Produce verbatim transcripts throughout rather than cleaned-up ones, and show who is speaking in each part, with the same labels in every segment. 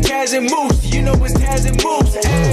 Speaker 1: Taz and Moose. You know it's Taz and Moose.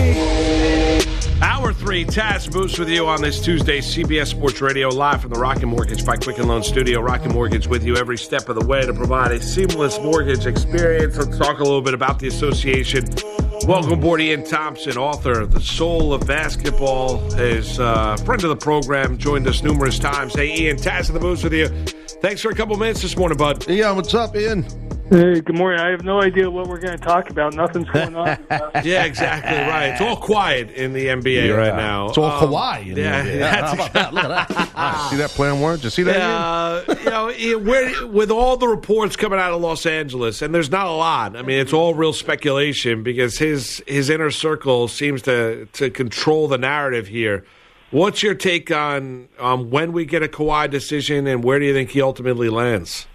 Speaker 1: Hey.
Speaker 2: Hour three, Taz Moose with you on this Tuesday, C B S Sports Radio, live from the Rocket Mortgage by Quicken Loan Studio. Rocket Mortgage with you every step of the way to provide a seamless mortgage experience. Let's talk a little bit about the association. Welcome aboard, Ian Thompson, author of The Soul of Basketball, is a friend of the program, joined us numerous times. Hey, Ian, Taz and the Moose with you. Thanks for a couple minutes this morning, bud.
Speaker 3: Yeah, what's up, Ian?
Speaker 4: Hey, good morning. I have no idea what we're going to talk about. Nothing's going on.
Speaker 2: Yeah, exactly right. It's all quiet in the N B A
Speaker 3: yeah.
Speaker 2: right now.
Speaker 3: It's all
Speaker 2: um,
Speaker 3: Kawhi. In
Speaker 2: yeah,
Speaker 3: the N B A.
Speaker 2: that's
Speaker 3: How about that? Look at that. See that plan work? Did you see that?
Speaker 2: Uh, you know, it- where, with all the reports coming out of Los Angeles, and there's not a lot. I mean, it's all real speculation because his his inner circle seems to to control the narrative here. What's your take on um, when we get a Kawhi decision, and where do you think he ultimately lands?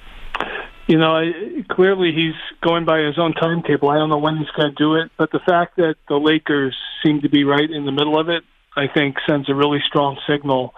Speaker 4: You know, I, clearly he's going by his own timetable. I don't know when he's going to do it, but the fact that the Lakers seem to be right in the middle of it, I think, sends a really strong signal.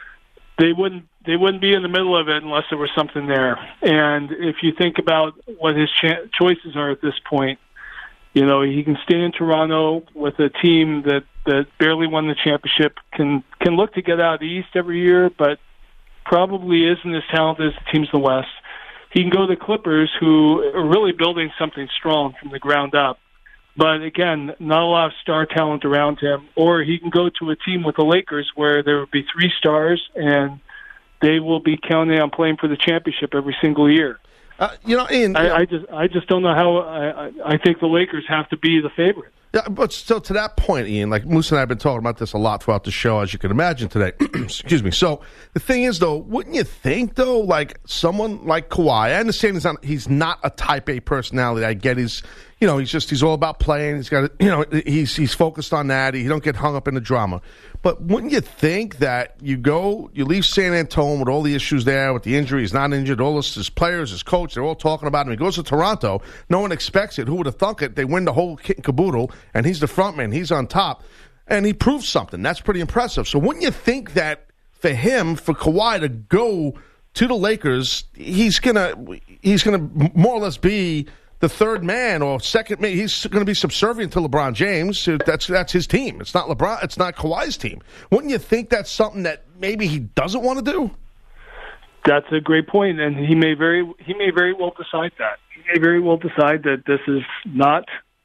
Speaker 4: They wouldn't they wouldn't be in the middle of it unless there was something there. And if you think about what his cha- choices are at this point, you know, he can stay in Toronto with a team that, that barely won the championship, can can look to get out of the East every year, but probably isn't as talented as the teams in the West. He can go to the Clippers, who are really building something strong from the ground up. But again, not a lot of star talent around him. Or he can go to a team with the Lakers where there would be three stars, and they will be counting on playing for the championship every single year.
Speaker 3: Uh, you know, Ian.
Speaker 4: I, I just, I just don't know how. I, I think the Lakers have to be the favorite.
Speaker 3: Yeah, but still, to that point, Ian, like Moose and I have been talking about this a lot throughout the show, as you can imagine today. Excuse me. So the thing is, though, wouldn't you think, though, like someone like Kawhi, I understand he's not, he's not a Type A personality. I get he's, you know, he's just, he's all about playing. He's got, you know, he's he's focused on that. He don't get hung up in the drama. But wouldn't you think that you go, you leave San Antonio with all the issues there, with the injury, he's not injured, all this, his players, his coach, they're all talking about him. He goes to Toronto. No one expects it. Who would have thunk it? They win the whole kit and caboodle, and he's the front man. He's on top. And he proves something. That's pretty impressive. So wouldn't you think that for him, for Kawhi to go to the Lakers, he's gonna he's gonna more or less be the third man or second man. He's going to be subservient to LeBron James. That's that's his team. It's not LeBron. It's not Kawhi's team. Wouldn't you think that's something that maybe he doesn't want to do?
Speaker 4: That's a great point, and he may very he may very well decide that. He may very well decide that this is not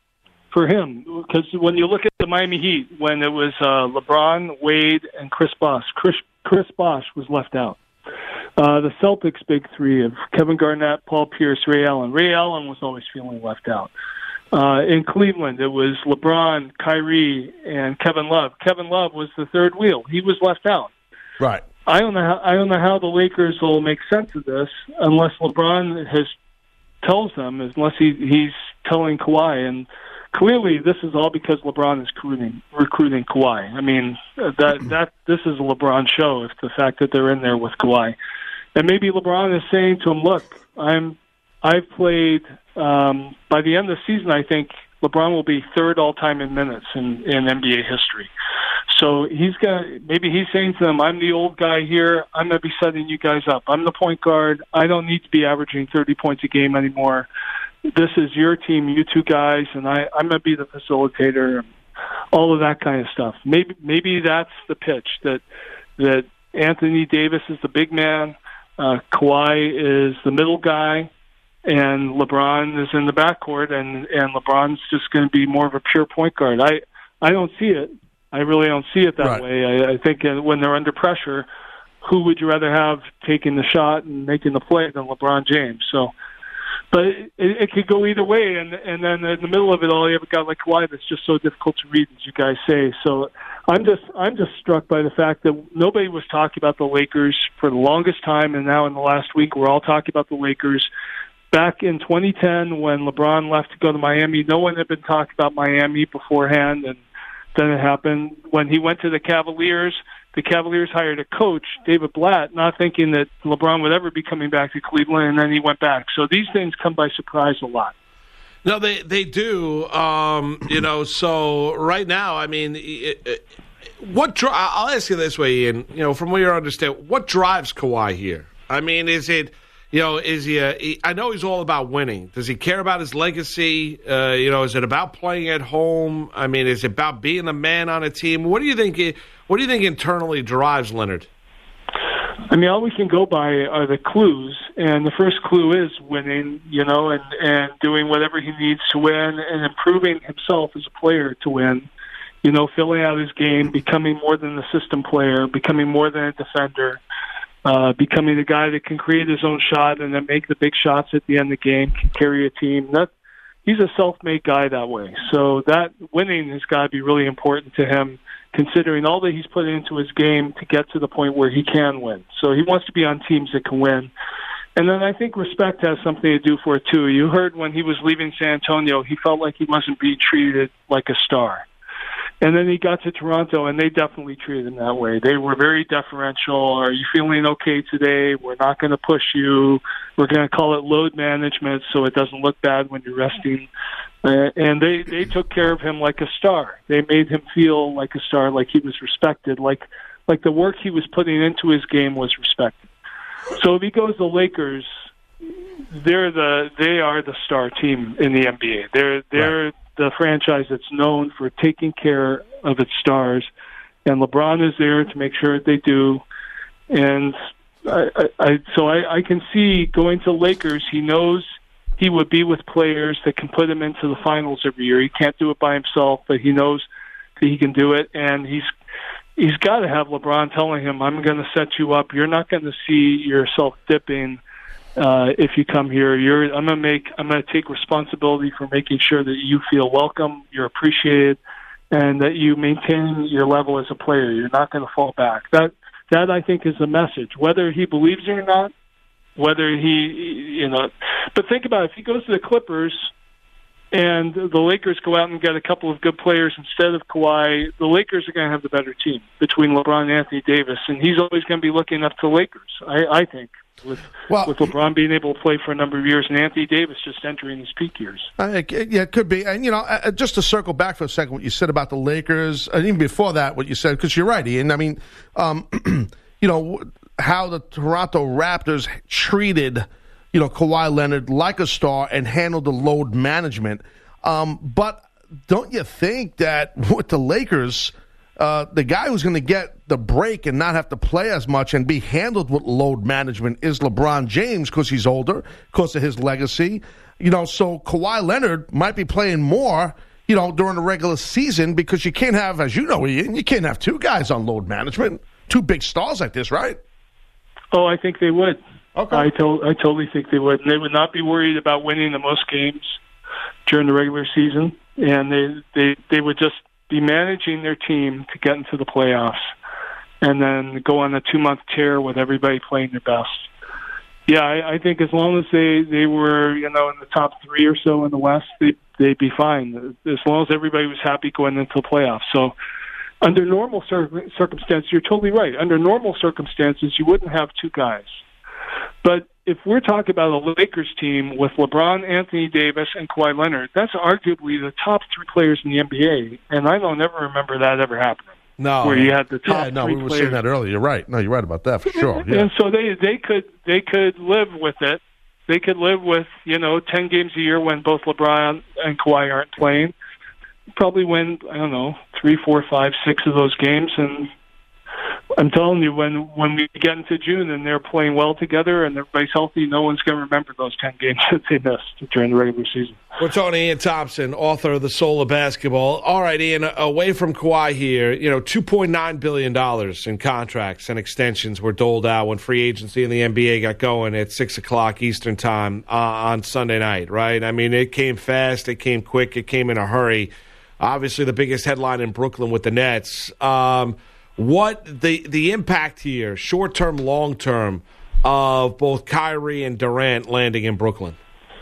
Speaker 4: for him. Because when you look at the Miami Heat, when it was uh, LeBron, Wade, and Chris Bosh, Chris Chris Bosh was left out. Uh, the Celtics' big three of Kevin Garnett, Paul Pierce, Ray Allen. Ray Allen was always feeling left out. Uh, in Cleveland, it was LeBron, Kyrie, and Kevin Love. Kevin Love was the third wheel. He was left out.
Speaker 3: Right.
Speaker 4: I don't know how, I don't know how the Lakers will make sense of this unless LeBron has tells them, unless he, he's telling Kawhi. And clearly, this is all because LeBron is recruiting recruiting Kawhi. I mean, that that this is a LeBron show. If the fact that they're in there with Kawhi, and maybe LeBron is saying to him, "Look, I'm I've played um, by the end of the season. I think LeBron will be third all time in minutes in, in N B A history. So he's got maybe he's saying to them, I'm the old guy here. I'm going to be setting you guys up. I'm the point guard. I don't need to be averaging thirty points a game anymore. This is your team, you two guys, and I, I'm going to be the facilitator, all of that kind of stuff. Maybe maybe that's the pitch, that that Anthony Davis is the big man, uh, Kawhi is the middle guy, and LeBron is in the backcourt, and, and LeBron's just going to be more of a pure point guard. I, I don't see it. I really don't see it that
Speaker 3: right.
Speaker 4: way. I, I think when they're under pressure, who would you rather have taking the shot and making the play than LeBron James? So, but it, it could go either way, and and then in the middle of it all, you have a guy like Kawhi that's just so difficult to read, as you guys say. So, I'm just I'm just struck by the fact that nobody was talking about the Lakers for the longest time, and now in the last week, we're all talking about the Lakers. Back in twenty ten, when LeBron left to go to Miami, no one had been talking about Miami beforehand, and then it happened. When he went to the Cavaliers, the Cavaliers hired a coach, David Blatt, not thinking that LeBron would ever be coming back to Cleveland, and then he went back. So these things come by surprise a lot.
Speaker 2: No, they they do. Um, you know, so right now, I mean, it, it, what? Dri- I'll ask you this way, Ian. You know, from what you understand, what drives Kawhi here? I mean, is it You know, is he, a, he? I know he's all about winning. Does he care about his legacy? Uh, you know, is it about playing at home? I mean, is it about being the man on a team? What do you think? What do you think internally drives Leonard?
Speaker 4: I mean, all we can go by are the clues, and the first clue is winning. You know, and and doing whatever he needs to win, and improving himself as a player to win. You know, filling out his game, becoming more than a system player, becoming more than a defender. Uh, becoming the guy that can create his own shot and then make the big shots at the end of the game, can carry a team. That he's a self-made guy that way. So that winning has got to be really important to him, considering all that he's put into his game to get to the point where he can win. So he wants to be on teams that can win. And then I think respect has something to do for it, too. You heard when he was leaving San Antonio, he felt like he wasn't being treated like a star. And then he got to Toronto, and they definitely treated him that way. They were very deferential. Are you feeling okay today? We're not going to push you. We're going to call it load management so it doesn't look bad when you're resting. Uh, and they, they took care of him like a star. They made him feel like a star, like he was respected, like like the work he was putting into his game was respected. So if he goes to the Lakers, they're the they are the star team in the N B A. They're they're right. The franchise that's known for taking care of its stars, and LeBron is there to make sure that they do. And I, I, I so I, I can see going to Lakers. He knows he would be with players that can put him into the finals every year. He can't do it by himself, but he knows that he can do it, and he's he's got to have LeBron telling him, "I'm going to set you up. You're not going to see yourself dipping." Uh, if you come here, you're, I'm going to make, I'm going to take responsibility for making sure that you feel welcome, you're appreciated, and that you maintain your level as a player. You're not going to fall back. That, that I think is the message. Whether he believes it or not, whether he, you know, but think about it. If he goes to the Clippers and the Lakers go out and get a couple of good players instead of Kawhi, the Lakers are going to have the better team between LeBron and Anthony Davis, and he's always going to be looking up to the Lakers, I, I think. With, well, with LeBron being able to play for a number of years and Anthony Davis just entering his peak years.
Speaker 3: Uh, yeah, it could be. And, you know, uh, just to circle back for a second, what you said about the Lakers, and even before that, what you said, because you're right, Ian. I mean, um, you know, how the Toronto Raptors treated, you know, Kawhi Leonard like a star and handled the load management. Um, but don't you think that with the Lakers, Uh, the guy who's going to get the break and not have to play as much and be handled with load management is LeBron James because he's older, because of his legacy. You know, so Kawhi Leonard might be playing more, you know, during the regular season because you can't have, as you know, Ian, you can't have two guys on load management, two big stars like this, right?
Speaker 4: Oh, I think they would.
Speaker 3: Okay.
Speaker 4: I, to- I totally think they would. And they would not be worried about winning the most games during the regular season, and they, they, they would just be managing their team to get into the playoffs and then go on a two-month tear with everybody playing their best. Yeah, I, I think as long as they, they were, you know, in the top three or so in the West, they, they'd be fine, as long as everybody was happy going into the playoffs. So under normal cir- circumstances, you're totally right. Under normal circumstances, you wouldn't have two guys. But if we're talking about a Lakers team with LeBron, Anthony Davis, and Kawhi Leonard, that's arguably the top three players in the N B A, and I don't ever remember that ever happening.
Speaker 3: No,
Speaker 4: where you had the top
Speaker 3: yeah, no,
Speaker 4: three
Speaker 3: we were
Speaker 4: players.
Speaker 3: saying that earlier. You're right. No, you're right about that for sure. Yeah.
Speaker 4: And so they they could they could live with it. They could live with, you know, ten games a year when both LeBron and Kawhi aren't playing. Probably win, I don't know, three, four, five, six of those games, and I'm telling you, when, when we get into June and they're playing well together and everybody's healthy, no one's going to remember those ten games that they missed during the regular season.
Speaker 2: We're talking to Ian Thompson, author of The Soul of Basketball. All right, Ian, away from Kawhi here, you know, two point nine billion dollars in contracts and extensions were doled out when free agency in the N B A got going at six o'clock Eastern time uh, on Sunday night, right? I mean, it came fast, it came quick, it came in a hurry. Obviously, the biggest headline in Brooklyn with the Nets. Um What the the impact here, short term, long term, of both Kyrie and Durant landing in Brooklyn?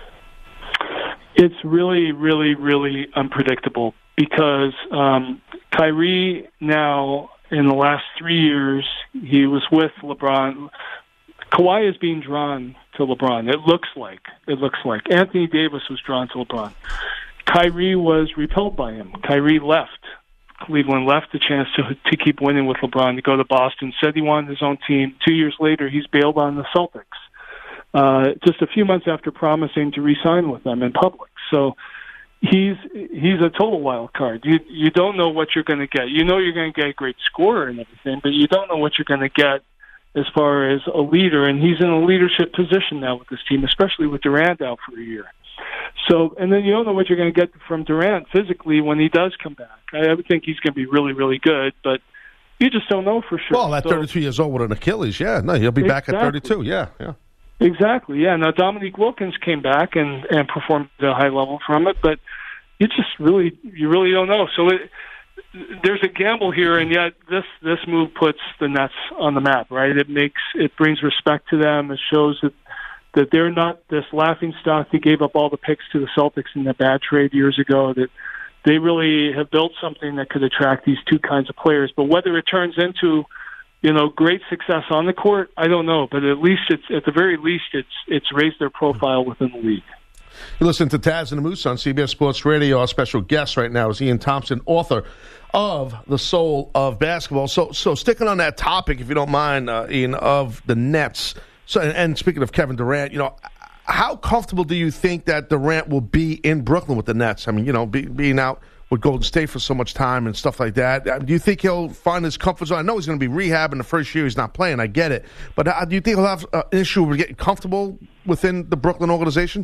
Speaker 4: It's really, really, really unpredictable because um, Kyrie now, in the last three years, he was with LeBron. Kawhi is being drawn to LeBron. It looks like. It looks like. Anthony Davis was drawn to LeBron. Kyrie was repelled by him. Kyrie left. Cleveland left the chance to to keep winning with LeBron, to go to Boston, said he wanted his own team. Two years later, he's bailed on the Celtics. uh, just a few months after promising to re-sign with them in public. So he's he's a total wild card. You you don't know what you're going to get. You know you're going to get a great scorer and everything, but you don't know what you're going to get as far as a leader. And he's in a leadership position now with this team, especially with Durant out for a year. So, and then you don't know what you're going to get from Durant physically when he does come back. I, I would think he's going to be really, really good, but you just don't know for sure.
Speaker 3: Well, at
Speaker 4: so,
Speaker 3: thirty-two years old with an Achilles, yeah, no, he'll be
Speaker 4: exactly.
Speaker 3: back at thirty-two, yeah, yeah.
Speaker 4: Exactly, yeah. Now, Dominique Wilkins came back and, and performed at a high level from it, but you just really, you really don't know. So it, there's a gamble here, and yet this, this move puts the Nets on the map, right? It makes, it brings respect to them. It shows that that they're not this laughingstock that gave up all the picks to the Celtics in the bad trade years ago, that they really have built something that could attract these two kinds of players. But whether it turns into, you know, great success on the court, I don't know. But at least it's, at the very least, it's it's raised their profile within the league.
Speaker 3: You listen to Taz and the Moose on C B S Sports Radio. Our special guest right now is Ian Thompson, author of The Soul of Basketball. So, so sticking on that topic, if you don't mind, uh, Ian, of the Nets. So, and, and speaking of Kevin Durant, you know, how comfortable do you think that Durant will be in Brooklyn with the Nets? I mean, you know, be, being out with Golden State for so much time and stuff like that. Do you think he'll find his comfort zone? I know he's going to be rehabbing the first year he's not playing. I get it. But uh, do you think he'll have uh, an issue with getting comfortable within the Brooklyn organization?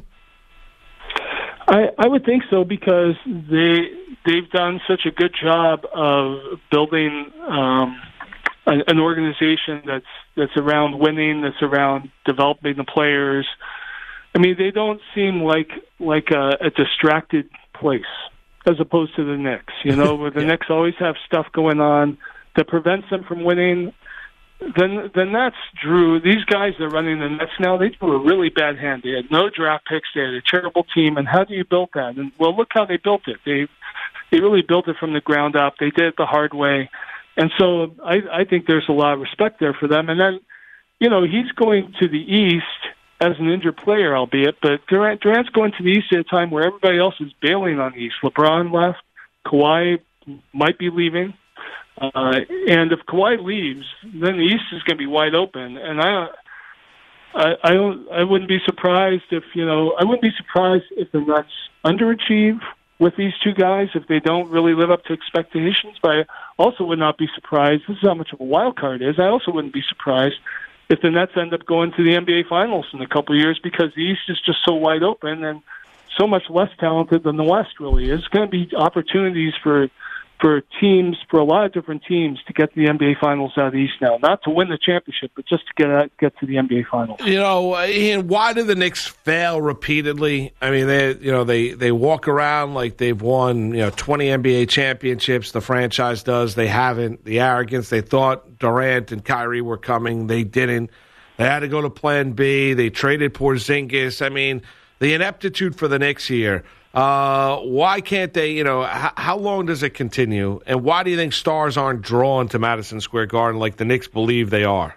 Speaker 4: I, I would think so, because they, they've done such a good job of building um, an, an organization that's that's around winning, that's around developing the players. I mean, they don't seem like like a, a distracted place as opposed to the Knicks, you know, where the yeah. Knicks always have stuff going on that prevents them from winning. Then the Nets drew, these guys that are running the Nets now, they drew a really bad hand. They had no draft picks. They had a terrible team. And how do you build that? And, well, look how they built it. They they really built it from the ground up. They did it the hard way. And so I, I think there's a lot of respect there for them. And then, you know, he's going to the East as an injured player, albeit, but Durant, Durant's going to the East at a time where everybody else is bailing on the East. LeBron left. Kawhi might be leaving. Uh, and if Kawhi leaves, then the East is going to be wide open. And I, I, I don't, I wouldn't be surprised if, you know, I wouldn't be surprised if the Nets underachieve with these two guys, if they don't really live up to expectations. But I also would not be surprised. This is how much of a wild card it is. I also wouldn't be surprised if the Nets end up going to the N B A Finals in a couple of years, because the East is just so wide open and so much less talented than the West really is. There's going to be opportunities for for teams, for a lot of different teams, to get to the N B A Finals out of the East now. Not to win the championship, but just to get out, get to the N B A Finals.
Speaker 2: You know, Ian, why do the Knicks fail repeatedly? I mean, they you know they, they walk around like they've won you know twenty N B A championships. The franchise does. They haven't. The arrogance. They thought Durant and Kyrie were coming. They didn't. They had to go to Plan B. They traded Porzingis. I mean, the ineptitude for the Knicks here. Uh, why can't they, you know, h- how long does it continue? And why do you think stars aren't drawn to Madison Square Garden like the Knicks believe they are?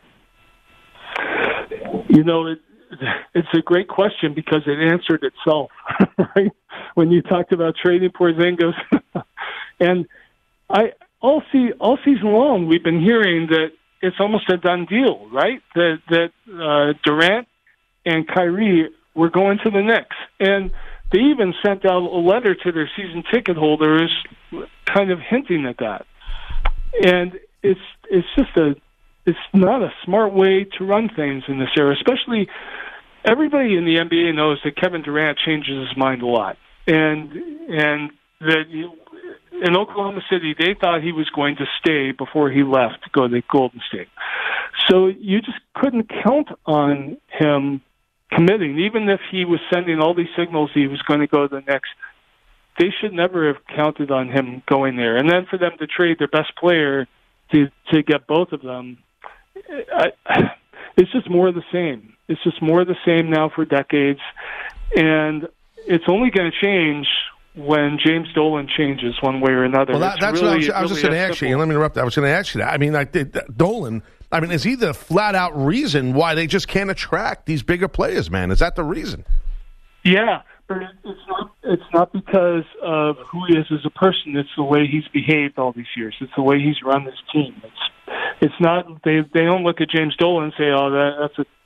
Speaker 4: You know, it, it's a great question because it answered itself, right? When you talked about trading Porzingis. And I all, see, all season long, we've been hearing that it's almost a done deal, right? That, that uh, Durant and Kyrie were going to the Knicks. And they even sent out a letter to their season ticket holders kind of hinting at that. And it's it's just a it's not a smart way to run things in this era, especially everybody in the N B A knows that Kevin Durant changes his mind a lot. And and that in Oklahoma City, they thought he was going to stay before he left to go to Golden State. So you just couldn't count on him committing, even if he was sending all these signals he was going to go to the Knicks. They should never have counted on him going there. And then for them to trade their best player to to get both of them, I, it's just more of the same. It's just more of the same now for decades. And it's only going to change when James Dolan changes one way or another.
Speaker 3: Well, that, that's
Speaker 4: really,
Speaker 3: what I was, I was
Speaker 4: really
Speaker 3: just going to ask you. Let me interrupt. I was going to ask you that. I mean, like the, the, Dolan, I mean, is he the flat-out reason why they just can't attract these bigger players, man? Is that the reason?
Speaker 4: Yeah, but it's not, it's not because of who he is as a person. It's the way he's behaved all these years. It's the way he's run this team. It's it's not, they they don't look at James Dolan and say, oh, that, that's a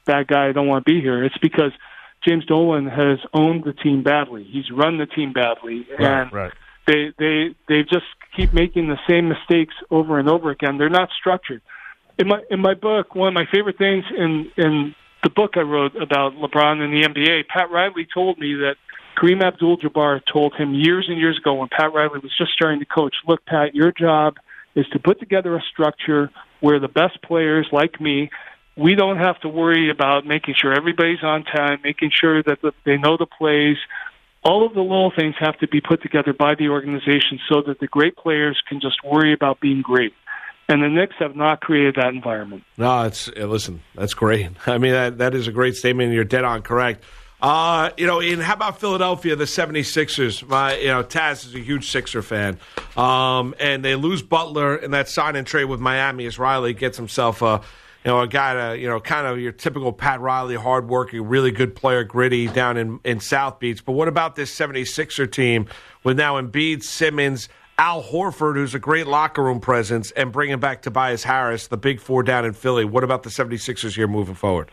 Speaker 4: bad guy, I don't want to be here. It's because James Dolan has owned the team badly. He's run the team badly,
Speaker 3: Right,
Speaker 4: and
Speaker 3: right.
Speaker 4: they they they just keep making the same mistakes over and over again. They're not structured. In my in my book, one of my favorite things in in the book I wrote about LeBron and the N B A, Pat Riley told me that Kareem Abdul-Jabbar told him years and years ago when Pat Riley was just starting to coach, look, Pat, your job is to put together a structure where the best players like me, we don't have to worry about making sure everybody's on time, making sure that the, they know the plays. All of the little things have to be put together by the organization so that the great players can just worry about being great. And the Knicks have not created that environment.
Speaker 2: No, it's listen, that's great. I mean, that that is a great statement, and you're dead on correct. Uh, you know, Ian, how about Philadelphia, the seventy-sixers? My, you know, Taz is a huge Sixer fan. Um, and they lose Butler in that sign and trade with Miami as Riley gets himself a, you know, a guy to, you know, kind of your typical Pat Riley, hardworking, really good player, gritty down in, in South Beach. But what about this seventy-sixer team with now Embiid, Simmons, Al Horford, who's a great locker room presence, and bringing back Tobias Harris, the big four down in Philly? What about the seventy-sixers here moving forward?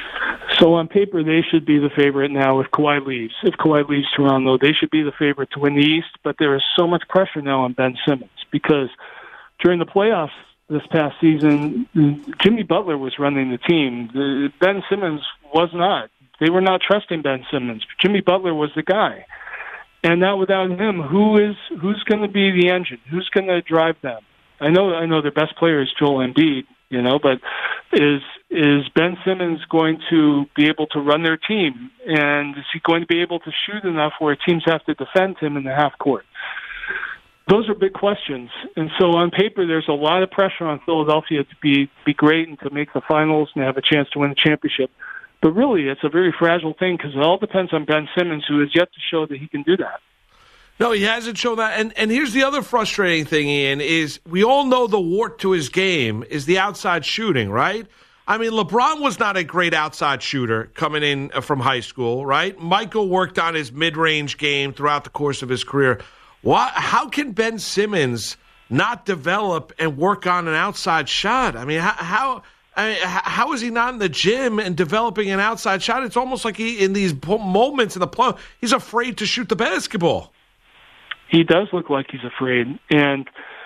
Speaker 4: So on paper, they should be the favorite now if Kawhi leaves. If Kawhi leaves Toronto, they should be the favorite to win the East. But there is so much pressure now on Ben Simmons because during the playoffs this past season, Jimmy Butler was running the team. Ben Simmons was not. They were not trusting Ben Simmons. Jimmy Butler was the guy. And now without him, who is who's going to be the engine? Who's going to drive them? I know I know their best player is Joel Embiid, you know, but is is Ben Simmons going to be able to run their team? And is he going to be able to shoot enough where teams have to defend him in the half court? Those are big questions. And so on paper, there's a lot of pressure on Philadelphia to be, be great and to make the finals and have a chance to win the championship. But really, it's a very fragile thing because it all depends on Ben Simmons, who has yet to show that he can do that.
Speaker 2: No, he hasn't shown that. And and here's the other frustrating thing, Ian, is we all know the wart to his game is the outside shooting, right? I mean, LeBron was not a great outside shooter coming in from high school, right? Michael worked on his mid-range game throughout the course of his career. Why, how can Ben Simmons not develop and work on an outside shot? I mean, how... how I mean, how is he not in the gym and developing an outside shot? It's almost like he, in these moments in the play, he's afraid to shoot the basketball.
Speaker 4: He does look like he's afraid. And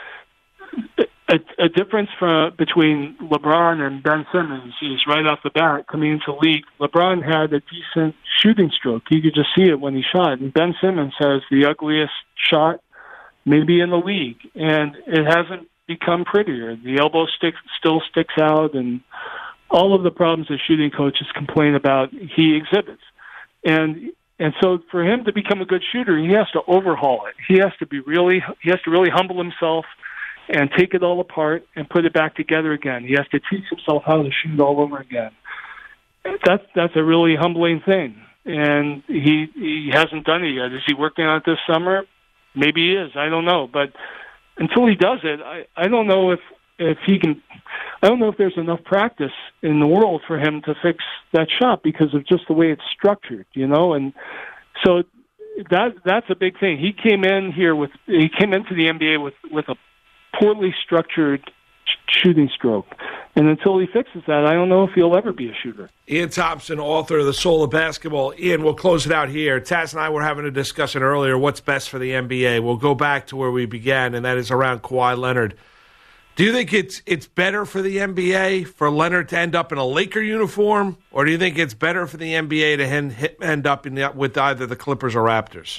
Speaker 4: a, a difference from, between LeBron and Ben Simmons is right off the bat coming into the league. LeBron had a decent shooting stroke. You could just see it when he shot. And Ben Simmons has the ugliest shot maybe in the league. And it hasn't become prettier. The elbow stick still sticks out, and all of the problems that shooting coaches complain about, he exhibits. And and so for him to become a good shooter, he has to overhaul it. He has to be really he has to really humble himself and take it all apart and put it back together again. He has to teach himself how to shoot all over again. That's that's a really humbling thing. And he he hasn't done it yet. Is he working on it this summer? Maybe he is. I don't know. But until he does it, I, I don't know if, if he can – I don't know if there's enough practice in the world for him to fix that shot because of just the way it's structured, you know? And so that that's a big thing. He came in here with – he came into the N B A with, with a poorly structured shooting stroke. And until he fixes that, I don't know if he'll ever be a shooter.
Speaker 2: Ian Thompson, author of The Soul of Basketball. Ian, we'll close it out here. Taz and I were having a discussion earlier, what's best for the N B A. We'll go back to where we began, and that is around Kawhi Leonard. Do you think it's it's better for the N B A for Leonard to end up in a Laker uniform, or do you think it's better for the N B A to end, end up in the, with either the Clippers or Raptors?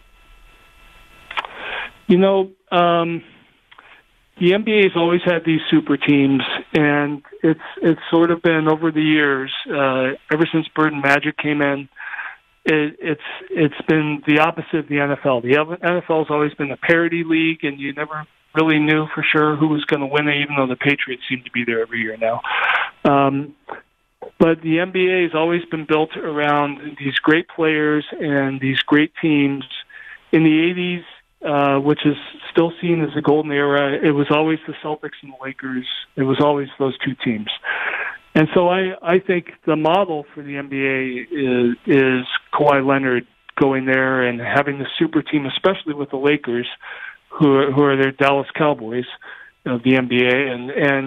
Speaker 4: You know, um, the N B A has always had these super teams, and it's it's sort of been over the years, uh, ever since Bird and Magic came in, it, it's it's been the opposite of the N F L. The N F L has always been a parity league, and you never really knew for sure who was going to win it, even though the Patriots seem to be there every year now. Um, but the N B A has always been built around these great players and these great teams. In the eighties, Uh, which is still seen as the golden era, it was always the Celtics and the Lakers. It was always those two teams. And so I, I think the model for the N B A is, is Kawhi Leonard going there and having the super team, especially with the Lakers, who are, who are their Dallas Cowboys of the N B A. And, and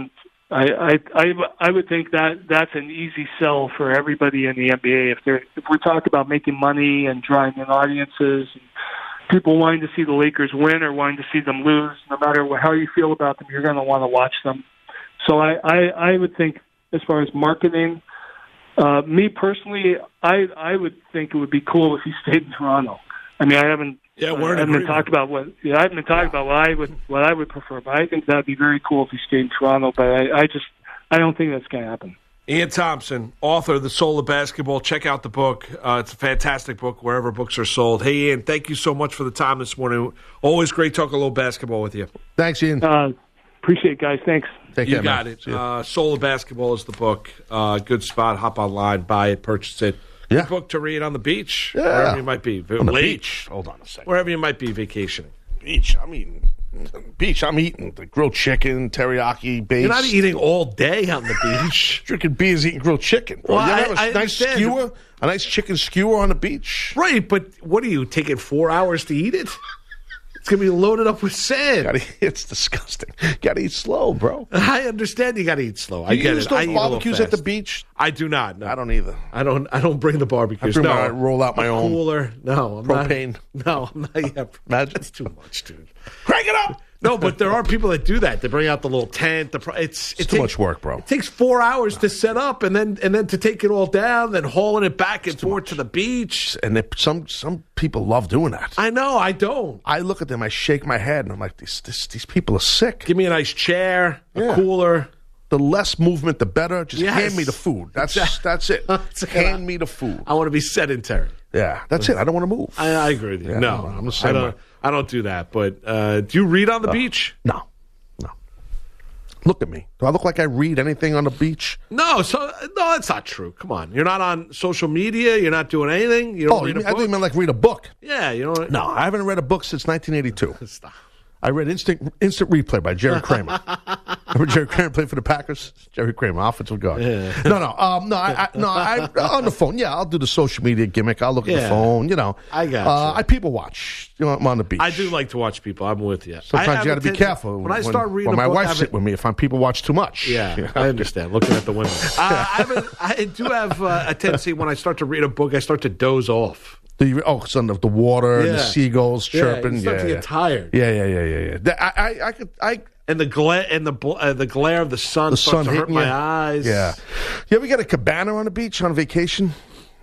Speaker 4: I, I I I would think that that's an easy sell for everybody in the N B A. If they're if we talk about making money and drawing in audiences, and people wanting to see the Lakers win or wanting to see them lose, no matter how you feel about them, you're going to want to watch them. So I, I I would think as far as marketing, uh, me personally, I I would think it would be cool if he stayed in Toronto. I mean, I haven't.
Speaker 2: Yeah, we're
Speaker 4: I haven't been talking about what. Yeah, I haven't been talking about what I would what I would prefer, but I think that'd be very cool if he stayed in Toronto. But I, I just I don't think that's going to happen.
Speaker 2: Ian Thompson, author of The Soul of Basketball. Check out the book. Uh, it's a fantastic book wherever books are sold. Hey, Ian, thank you so much for the time this morning. Always great talking a little basketball with you.
Speaker 3: Thanks, Ian.
Speaker 4: Uh, appreciate it, guys. Thanks.
Speaker 3: Take
Speaker 2: you
Speaker 3: care,
Speaker 2: got
Speaker 3: man.
Speaker 2: it. Uh, Soul of Basketball is the book. Uh, good spot. Hop online, buy it, purchase it.
Speaker 3: Yeah.
Speaker 2: Good book to read on the beach,
Speaker 3: Yeah.
Speaker 2: wherever you might be.
Speaker 3: On the
Speaker 2: Lake,
Speaker 3: beach. Hold on a second.
Speaker 2: wherever you might be vacationing.
Speaker 3: Beach. I'm eating. Beach. I'm eating the grilled chicken, teriyaki base.
Speaker 2: You're not eating all day on the beach.
Speaker 3: Drinking beers, eating grilled chicken. Bro.
Speaker 2: Well,
Speaker 3: you
Speaker 2: I-
Speaker 3: have a
Speaker 2: I
Speaker 3: nice
Speaker 2: understand.
Speaker 3: skewer, a nice chicken skewer on the beach.
Speaker 2: Right, but what are you, taking four hours to eat it? It's going to be loaded up with sand.
Speaker 3: Gotta, it's disgusting. Got to eat slow, bro.
Speaker 2: I understand you got to eat slow. I
Speaker 3: you
Speaker 2: get
Speaker 3: use
Speaker 2: it.
Speaker 3: those
Speaker 2: I eat a little
Speaker 3: barbecues at the
Speaker 2: fast.
Speaker 3: beach?
Speaker 2: I do not. No.
Speaker 3: I don't either.
Speaker 2: I don't. I don't bring the barbecues.
Speaker 3: I bring
Speaker 2: no,
Speaker 3: my- roll out my
Speaker 2: A
Speaker 3: own
Speaker 2: cooler. No, I'm
Speaker 3: propane.
Speaker 2: Not, no, I'm not yet.
Speaker 3: Imagine.
Speaker 2: That's too much, dude.
Speaker 3: Crank it up.
Speaker 2: No, but there are people that do that. They bring out the little tent. The pro- it's
Speaker 3: It's too much work, bro.
Speaker 2: It takes four hours to set up, and then and then to take it all down, then hauling it back and forth to the beach.
Speaker 3: And they, some some people love doing that.
Speaker 2: I know. I don't.
Speaker 3: I look at them, I shake my head, and I'm like, these this, these people are sick.
Speaker 2: Give me a nice chair, a
Speaker 3: Yeah.
Speaker 2: cooler.
Speaker 3: The less movement, the better. Just
Speaker 2: Yes.
Speaker 3: hand me the food. That's that's it.
Speaker 2: That's it.
Speaker 3: Hand me the food.
Speaker 2: I want to be sedentary.
Speaker 3: Yeah, that's it. I don't want to move.
Speaker 2: I, I agree with you.
Speaker 3: Yeah,
Speaker 2: no,
Speaker 3: I'm the
Speaker 2: I
Speaker 3: same
Speaker 2: don't.
Speaker 3: way.
Speaker 2: I don't do that. But uh, do you read on the beach?
Speaker 3: No, no. Look at me. Do I look like I read anything on the beach?
Speaker 2: No. So no, that's not true. Come on, you're not on social media. You're not doing anything. You don't
Speaker 3: Oh,
Speaker 2: read
Speaker 3: you
Speaker 2: a
Speaker 3: mean, I
Speaker 2: book.
Speaker 3: think you meant like read a book.
Speaker 2: Yeah, you know.
Speaker 3: No, I haven't read a book since nineteen eighty-two.
Speaker 2: Stop.
Speaker 3: I read Instant Instant Replay by Jerry Kramer. Remember Jerry Kramer played for the Packers? Jerry Kramer, offensive guard.
Speaker 2: Yeah.
Speaker 3: No, no, um, no, I, I, no. I on the phone. Yeah, I'll do the social media gimmick. I'll look at
Speaker 2: Yeah.
Speaker 3: the phone. You know,
Speaker 2: I got
Speaker 3: Uh,
Speaker 2: you.
Speaker 3: I people watch. You know, I'm on the beach.
Speaker 2: I do like to watch people. I'm with you. I
Speaker 3: Sometimes
Speaker 2: have
Speaker 3: you got to
Speaker 2: a
Speaker 3: be
Speaker 2: tendency-
Speaker 3: careful.
Speaker 2: When, I start reading
Speaker 3: when
Speaker 2: a
Speaker 3: my
Speaker 2: book, I
Speaker 3: wife
Speaker 2: have
Speaker 3: sit
Speaker 2: a-
Speaker 3: with me, if I'm people watch too much.
Speaker 2: Yeah, I understand. Looking at the window. Uh, I, have a, I do have uh, a tendency when I start to read a book, I start to doze off.
Speaker 3: Do you, oh, son of the water and the
Speaker 2: Yeah.
Speaker 3: seagulls chirping.
Speaker 2: Yeah, you start
Speaker 3: yeah,
Speaker 2: to
Speaker 3: yeah.
Speaker 2: get tired.
Speaker 3: Yeah, yeah, yeah, yeah, yeah. That- I, I, I could, I.
Speaker 2: And the glare and the bl- uh, the glare of the sun
Speaker 3: The
Speaker 2: starts
Speaker 3: sun
Speaker 2: to hurt
Speaker 3: hitting
Speaker 2: my
Speaker 3: you.
Speaker 2: eyes.
Speaker 3: Yeah. You ever get a cabana on the beach on vacation?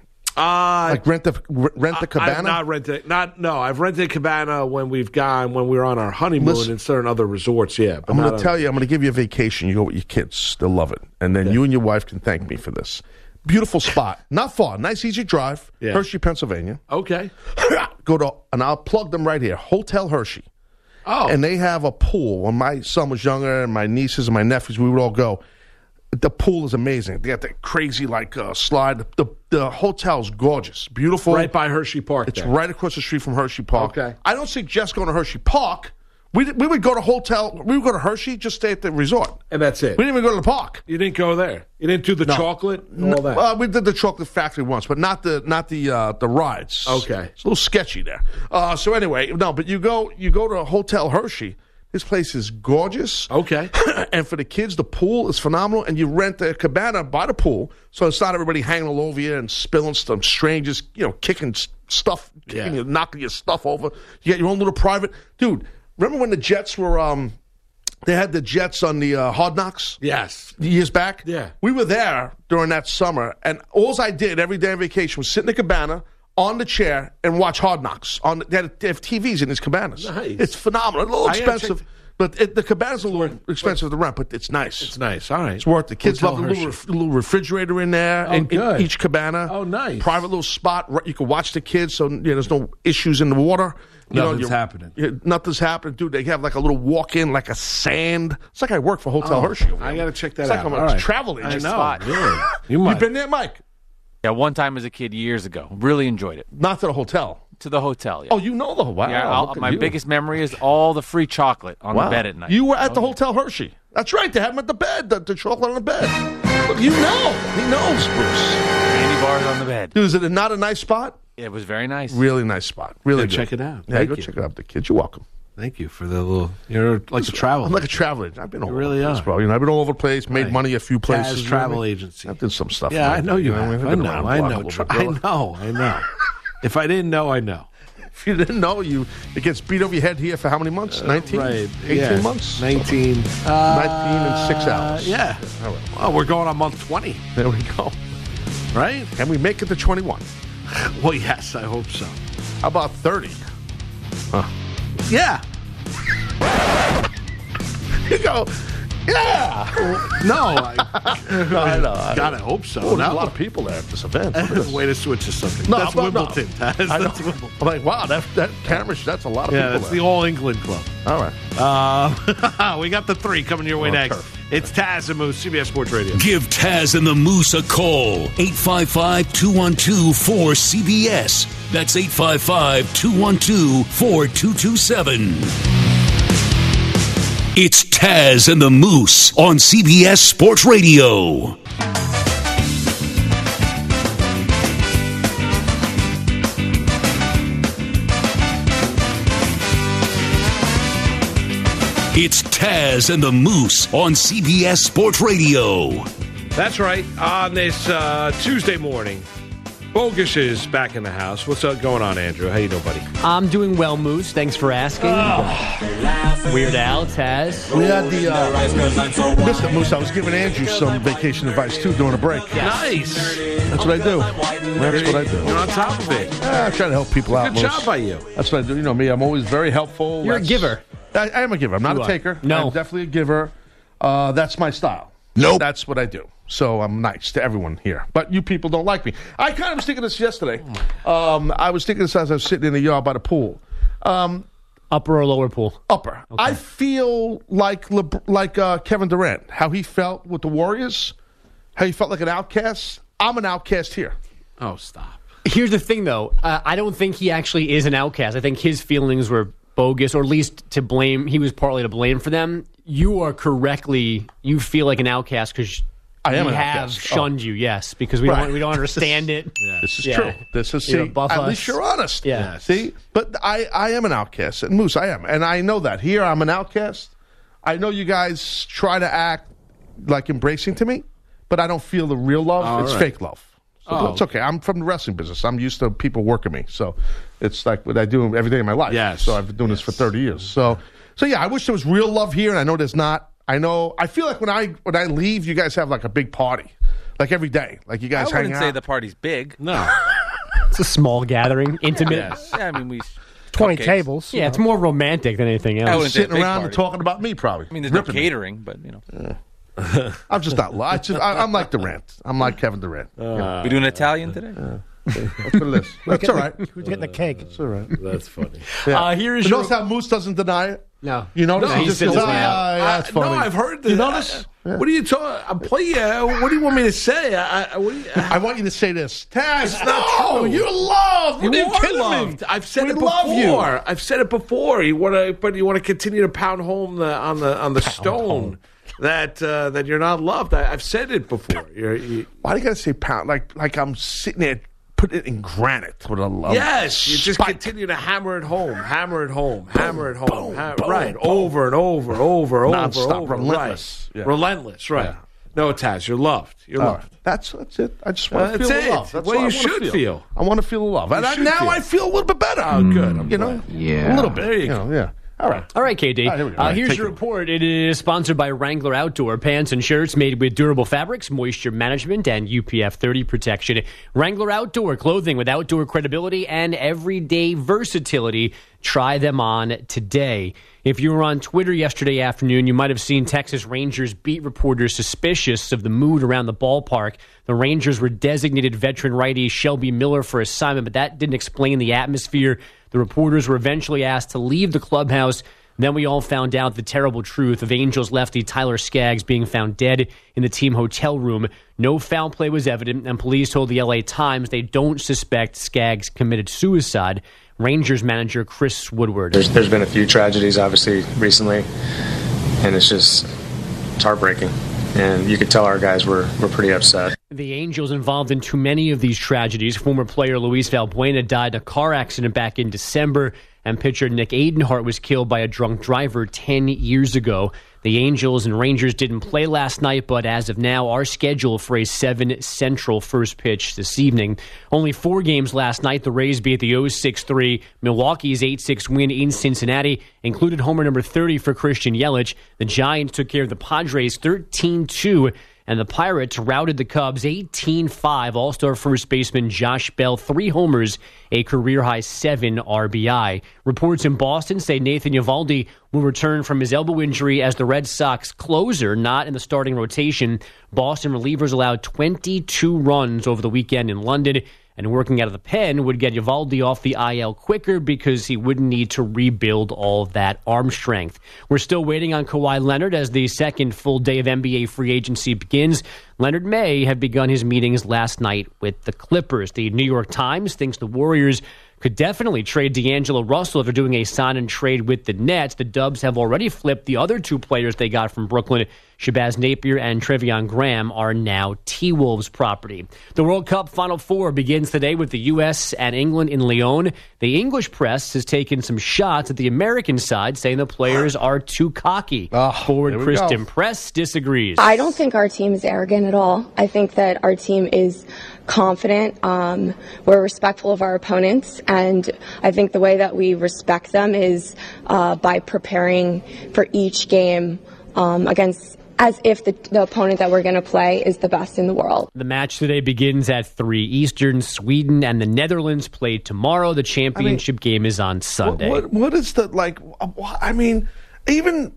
Speaker 2: Uh,
Speaker 3: Like rent the rent the cabana?
Speaker 2: I've not rented. Not no. I've rented a cabana when we've gone when we were on our honeymoon
Speaker 3: Listen.
Speaker 2: in certain other resorts. Yeah, but
Speaker 3: I'm going
Speaker 2: not
Speaker 3: to
Speaker 2: on-
Speaker 3: tell you, I'm going to give you a vacation. You go with your kids. They'll love it. And then you and your wife can thank me for this. Beautiful spot. Not far. Nice, easy drive.
Speaker 2: Yeah.
Speaker 3: Hershey, Pennsylvania.
Speaker 2: Okay.
Speaker 3: Go to, and I'll plug them right here. Hotel Hershey.
Speaker 2: Oh,
Speaker 3: And they have a pool. When my son was younger and my nieces and my nephews, we would all go. The pool is amazing. They got that crazy, like, uh, slide. The, the hotel's gorgeous. Beautiful.
Speaker 2: right by Hershey Park.
Speaker 3: It's
Speaker 2: there.
Speaker 3: right across the street from Hershey Park.
Speaker 2: Okay.
Speaker 3: I don't suggest going to Hershey Park. We, we would go to hotel. We would go to Hershey, just stay at the resort.
Speaker 2: and that's it.
Speaker 3: We didn't even go to the park.
Speaker 2: You didn't go there. You didn't do the chocolate and all that.
Speaker 3: Uh, we did the chocolate factory once, but not the not the uh, the rides.
Speaker 2: Okay.
Speaker 3: It's a little sketchy there. Uh, so anyway, no, but you go you go to Hotel Hershey. This place is gorgeous.
Speaker 2: Okay.
Speaker 3: And for the kids, the pool is phenomenal. And you rent a cabana by the pool, so it's not everybody hanging all over you and spilling stuff, strangers, you know, kicking s- stuff, kicking
Speaker 2: Yeah.
Speaker 3: you, knocking your stuff over. You get your own little private. Dude, remember when the Jets were, um, they had the Jets on the uh, Hard Knocks?
Speaker 2: Yes.
Speaker 3: Years back?
Speaker 2: Yeah.
Speaker 3: We were there during that summer, and all I did every day on vacation was sit in the cabana on the chair and watch Hard Knocks. On they, had, they have T Vs in these cabanas.
Speaker 2: Nice.
Speaker 3: It's phenomenal. A little
Speaker 2: I gotta
Speaker 3: expensive,
Speaker 2: check-
Speaker 3: but it, the cabana's a little expensive to rent, but it's nice.
Speaker 2: It's nice. All right.
Speaker 3: It's worth it. Kids
Speaker 2: Hotel
Speaker 3: love the little,
Speaker 2: Hershey.
Speaker 3: ref- little refrigerator in there
Speaker 2: Oh,
Speaker 3: in, in
Speaker 2: good.
Speaker 3: each cabana.
Speaker 2: Oh, nice.
Speaker 3: Private little spot. Right, you can watch the kids, so you know, there's no issues in the water. You
Speaker 5: Nothing's
Speaker 3: you're-
Speaker 5: happening.
Speaker 3: you- nothing's happening, dude. They have like a little walk-in, like a sand. It's like I work for Hotel Hershey. over
Speaker 2: I
Speaker 3: there.
Speaker 2: got to check that
Speaker 3: It's
Speaker 2: out.
Speaker 3: like I'm a
Speaker 2: All right.
Speaker 3: travel
Speaker 2: I
Speaker 3: agent.
Speaker 2: know.
Speaker 6: spot.
Speaker 2: Really. You might.
Speaker 3: You been there, Mike?
Speaker 6: Yeah, one time as a kid years ago. Really enjoyed it.
Speaker 3: Not to the hotel.
Speaker 6: To the hotel, yeah.
Speaker 3: Oh, you know the wow.
Speaker 6: yeah, I'll-
Speaker 3: look at
Speaker 6: my
Speaker 3: you.
Speaker 6: biggest memory is all the free chocolate on
Speaker 3: Wow.
Speaker 6: the bed at night.
Speaker 3: You were at the Hotel Hershey. That's right. They have them at the bed. The, the chocolate on the bed. Look, you know. He knows, Bruce.
Speaker 6: Candy bars on the bed.
Speaker 3: Dude, is it not a nice spot?
Speaker 6: It was very nice.
Speaker 3: Really nice spot. Really
Speaker 2: Yeah,
Speaker 3: good.
Speaker 2: check it out.
Speaker 3: Yeah,
Speaker 2: Thank
Speaker 3: go
Speaker 2: you.
Speaker 3: check it out, the kids. You're welcome.
Speaker 2: Thank you for the little. You're like a travel.
Speaker 3: I'm like a travel agent. I've been all
Speaker 2: really
Speaker 3: over the place,
Speaker 2: are.
Speaker 3: bro. You know, I've been all over the place, made
Speaker 2: Right.
Speaker 3: money a few places.
Speaker 2: Taz
Speaker 3: you know
Speaker 2: Travel
Speaker 3: what I mean?
Speaker 2: Agency.
Speaker 3: I've done some stuff.
Speaker 2: Yeah,
Speaker 3: like
Speaker 2: I know
Speaker 3: that,
Speaker 2: you
Speaker 3: know,
Speaker 2: have.
Speaker 3: I've
Speaker 2: I
Speaker 3: been
Speaker 2: know.
Speaker 3: around the
Speaker 2: I
Speaker 3: block a
Speaker 2: know.
Speaker 3: little
Speaker 2: Tra-
Speaker 3: bit,
Speaker 2: I
Speaker 3: brother.
Speaker 2: know. I know. If I didn't know, I know.
Speaker 3: If you didn't know, you it gets beat over your head here for how many months? nineteen?
Speaker 2: Right.
Speaker 3: eighteen
Speaker 2: yeah.
Speaker 3: months?
Speaker 2: nineteen.
Speaker 3: nineteen and six hours.
Speaker 2: Yeah.
Speaker 3: All right.
Speaker 2: Well, we're going on month twenty,
Speaker 3: There we go.
Speaker 2: right?
Speaker 3: Can we make it to twenty-one?
Speaker 2: Well, yes, I hope so.
Speaker 3: How about thirty?
Speaker 2: Yeah.
Speaker 3: You go, yeah.
Speaker 2: No, I,
Speaker 3: I know.
Speaker 2: God, I hope so.
Speaker 3: Oh, there's
Speaker 2: No.
Speaker 3: a lot of people there at this event. Look at this.
Speaker 2: Way to switch the subject.
Speaker 3: No,
Speaker 2: that's
Speaker 3: but no.
Speaker 2: Wimbledon. Taz.
Speaker 3: I know.
Speaker 2: That's Wimbledon.
Speaker 3: I'm like, wow, that, that camera, that's a lot of
Speaker 2: Yeah,
Speaker 3: people
Speaker 2: that's
Speaker 3: there.
Speaker 2: the All England Club.
Speaker 3: All right.
Speaker 2: Uh, we got the three coming your way
Speaker 3: Oh,
Speaker 2: next.
Speaker 3: turf.
Speaker 2: It's Taz and Moose, C B S Sports Radio.
Speaker 5: Give Taz and the Moose a call. eight five five, two one two, four C B S. That's eight five five, two one two, four two two seven. It's Taz and the Moose on C B S Sports Radio. It's Taz and the Moose on C B S Sports Radio.
Speaker 2: That's right. On this uh, Tuesday morning, Bogus is back in the house. What's up going on, Andrew? How you doing, buddy?
Speaker 7: I'm doing well, Moose. Thanks for asking. Weird Al, Taz.
Speaker 3: We had the uh, Mister Moose. I was giving Andrew some vacation advice too during a break.
Speaker 2: Nice.
Speaker 3: That's what I do. That's what I do.
Speaker 2: You're on top of it.
Speaker 3: Ah, I try to help people out.
Speaker 2: Good
Speaker 3: Moose.
Speaker 2: job by you.
Speaker 3: That's what I do. You know me. I'm always very helpful.
Speaker 7: You're a
Speaker 3: That's-
Speaker 7: giver.
Speaker 3: I, I am a giver. I'm not
Speaker 7: You
Speaker 3: a
Speaker 7: are.
Speaker 3: taker.
Speaker 7: No.
Speaker 3: I'm definitely a giver. Uh, that's my style.
Speaker 5: Nope.
Speaker 3: That's what I do. So I'm nice to everyone here. But you people don't like me. I kind of was thinking this yesterday. Um, I was thinking this as I was sitting in the yard by the pool. Um,
Speaker 7: Upper or lower pool?
Speaker 3: upper. I feel like Lebr- like uh, Kevin Durant, how he felt with the Warriors, how he felt like an outcast. I'm an outcast here.
Speaker 2: Oh, stop.
Speaker 7: Here's the thing, though. Uh, I don't think he actually is an outcast. I think his feelings were bogus, or at least to blame. He was partly to blame for them. You are correctly. You feel like an outcast because
Speaker 3: I am
Speaker 7: we
Speaker 3: an
Speaker 7: have
Speaker 3: outcast.
Speaker 7: shunned you. Yes, because we
Speaker 3: Right.
Speaker 7: don't we don't understand it.
Speaker 3: This is
Speaker 7: Yeah.
Speaker 3: true. This is
Speaker 7: You
Speaker 3: see.
Speaker 7: know, buff
Speaker 3: at
Speaker 7: us.
Speaker 3: least you're honest.
Speaker 7: Yeah. Yes.
Speaker 3: See, but I, I am an outcast, and Moose, I am, and I know that. Here, I'm an outcast. I know you guys try to act like embracing to me, but I don't feel the real love.
Speaker 2: All
Speaker 3: it's
Speaker 2: right.
Speaker 3: fake love. So
Speaker 2: Oh.
Speaker 3: it's okay. I'm from the wrestling business. I'm used to people working me, so it's like what I do every day in my life.
Speaker 2: Yes.
Speaker 3: So I've been doing this for thirty years. So, so yeah, I wish there was real love here, and I know there's not. I know. I feel like when I when I leave, you guys have like a big party, like every day. Like you
Speaker 6: I
Speaker 3: guys hang
Speaker 6: wouldn't
Speaker 3: out.
Speaker 6: say the party's big.
Speaker 2: No.
Speaker 7: It's a small gathering, intimate.
Speaker 2: Yes.
Speaker 6: Yeah, I mean, we
Speaker 8: twenty
Speaker 6: cupcakes.
Speaker 8: tables.
Speaker 7: Yeah, it's more romantic than anything
Speaker 6: I
Speaker 7: else.
Speaker 6: wouldn't say a
Speaker 3: Sitting
Speaker 6: big
Speaker 3: around
Speaker 6: party.
Speaker 3: and talking about me, probably.
Speaker 6: I mean, there's
Speaker 3: Ripping
Speaker 6: no
Speaker 3: me.
Speaker 6: catering, but you know,
Speaker 3: I'm just not. I just, I, I'm like Durant. I'm like Kevin Durant.
Speaker 6: we doing Italian today.
Speaker 3: That's what it is. That's all right.
Speaker 8: Who's getting the cake?
Speaker 3: That's all right.
Speaker 2: That's funny.
Speaker 3: Yeah.
Speaker 7: Uh, here is
Speaker 3: you
Speaker 7: your-
Speaker 3: notice how Moose doesn't deny it?
Speaker 7: No.
Speaker 3: You notice?
Speaker 7: No,
Speaker 3: he
Speaker 7: he
Speaker 3: just
Speaker 7: sits
Speaker 3: goes,
Speaker 7: his way out.
Speaker 3: ah, yeah, that's
Speaker 2: I-
Speaker 3: funny.
Speaker 2: No, I've heard that.
Speaker 3: You notice?
Speaker 2: I- What are you talking? I'm playing. Uh, what do you want me to say? I, I, what do you,
Speaker 3: I want you to say this. Taz,
Speaker 2: It's not
Speaker 3: no,
Speaker 2: true.
Speaker 3: you're loved.
Speaker 2: You
Speaker 3: What are you
Speaker 2: are
Speaker 3: kidding
Speaker 2: loved.
Speaker 3: me?
Speaker 2: I've said
Speaker 3: We
Speaker 2: it
Speaker 3: love
Speaker 2: before.
Speaker 3: you.
Speaker 2: I've said it before. You want to, but you want to continue to pound home the on the on the stone that uh, that you're not loved. I, I've said it before. You're, you,
Speaker 3: Why do you got to say pound? Like, like I'm sitting there, put it in granite with a love.
Speaker 2: yes, you just
Speaker 3: spike.
Speaker 2: continue to hammer it home, hammer it home, hammer it home,
Speaker 3: boom,
Speaker 2: ha-
Speaker 3: boom,
Speaker 2: right,
Speaker 3: boom.
Speaker 2: over and over, over, over,
Speaker 3: Nonstop,
Speaker 2: over,
Speaker 3: relentless.
Speaker 2: right.
Speaker 3: Yeah.
Speaker 2: relentless, right?
Speaker 3: Yeah.
Speaker 2: No, Taz, you're loved. You're
Speaker 3: All
Speaker 2: loved.
Speaker 3: right. That's that's it. I just want
Speaker 2: Uh,
Speaker 3: to feel
Speaker 2: that's
Speaker 3: the
Speaker 2: it.
Speaker 3: love. That's
Speaker 2: Well,
Speaker 3: what I
Speaker 2: you
Speaker 3: wanna
Speaker 2: should
Speaker 3: feel.
Speaker 2: feel.
Speaker 3: I want to feel the love, and I,
Speaker 2: should
Speaker 3: now
Speaker 2: feel.
Speaker 3: I feel a little bit better.
Speaker 2: Oh, good. I'm
Speaker 3: You know,
Speaker 2: glad.
Speaker 3: yeah, a little bit.
Speaker 2: There you
Speaker 3: know,
Speaker 2: go.
Speaker 3: yeah. All right.
Speaker 7: All right, K D.
Speaker 3: All right, here we go.
Speaker 7: uh,
Speaker 3: All right,
Speaker 7: here's
Speaker 3: take
Speaker 7: your
Speaker 3: it.
Speaker 7: report. It is sponsored by Wrangler Outdoor. Pants and shirts made with durable fabrics, moisture management, and U P F thirty protection. Wrangler Outdoor, clothing with outdoor credibility and everyday versatility. Try them on today. If you were on Twitter yesterday afternoon, you might have seen Texas Rangers beat reporters suspicious of the mood around the ballpark. The Rangers were designated veteran righty Shelby Miller for assignment, but that didn't explain the atmosphere. The reporters were eventually asked to leave the clubhouse. Then we all found out the terrible truth of Angels lefty Tyler Skaggs being found dead in the team hotel room. No foul play was evident, and police told the L A Times they don't suspect Skaggs committed suicide. Rangers manager Chris Woodward.
Speaker 9: There's, there's been a few tragedies, obviously, recently, and it's just it's heartbreaking. And you could tell our guys were, were pretty upset.
Speaker 7: The Angels involved in too many of these tragedies. Former player Luis Valbuena died in a car accident back in December. And pitcher Nick Adenhart was killed by a drunk driver ten years ago. The Angels and Rangers didn't play last night, but as of now are scheduled for a seven Central first pitch this evening. Only four games last night. The Rays beat the O's six three. Milwaukee's eight six win in Cincinnati included homer number thirty for Christian Yelich. The Giants took care of the Padres thirteen two. And the Pirates routed the Cubs eighteen five. All-star first baseman Josh Bell, three homers, a career-high seven R B I. Reports in Boston say Nathan Eovaldi will return from his elbow injury as the Red Sox closer, not in the starting rotation. Boston relievers allowed twenty-two runs over the weekend in London, and working out of the pen would get Eovaldi off the I L quicker because he wouldn't need to rebuild all of that arm strength. We're still waiting on Kawhi Leonard as the second full day of N B A free agency begins. Leonard may have begun his meetings last night with the Clippers. The New York Times thinks the Warriors could definitely trade D'Angelo Russell if they're doing a sign and trade with the Nets. The Dubs have already flipped the other two players they got from Brooklyn. Shabazz Napier and Treveon Graham are now T-Wolves property. The World Cup Final Four begins today with the U S and England in Lyon. The English press has taken some shots at the American side, saying the players are too cocky.
Speaker 3: Oh,
Speaker 7: Forward Kristen Press disagrees.
Speaker 8: I don't think our team is arrogant at all. I think that our team is confident. Um, we're respectful of our opponents, and I think the way that we respect them is uh, by preparing for each game um, against as if the, the opponent that we're going to play is the best in the world.
Speaker 7: The match today begins at three Eastern. Sweden and the Netherlands play tomorrow. The championship I mean, game is on Sunday.
Speaker 3: What, what, what is the, like, I mean, even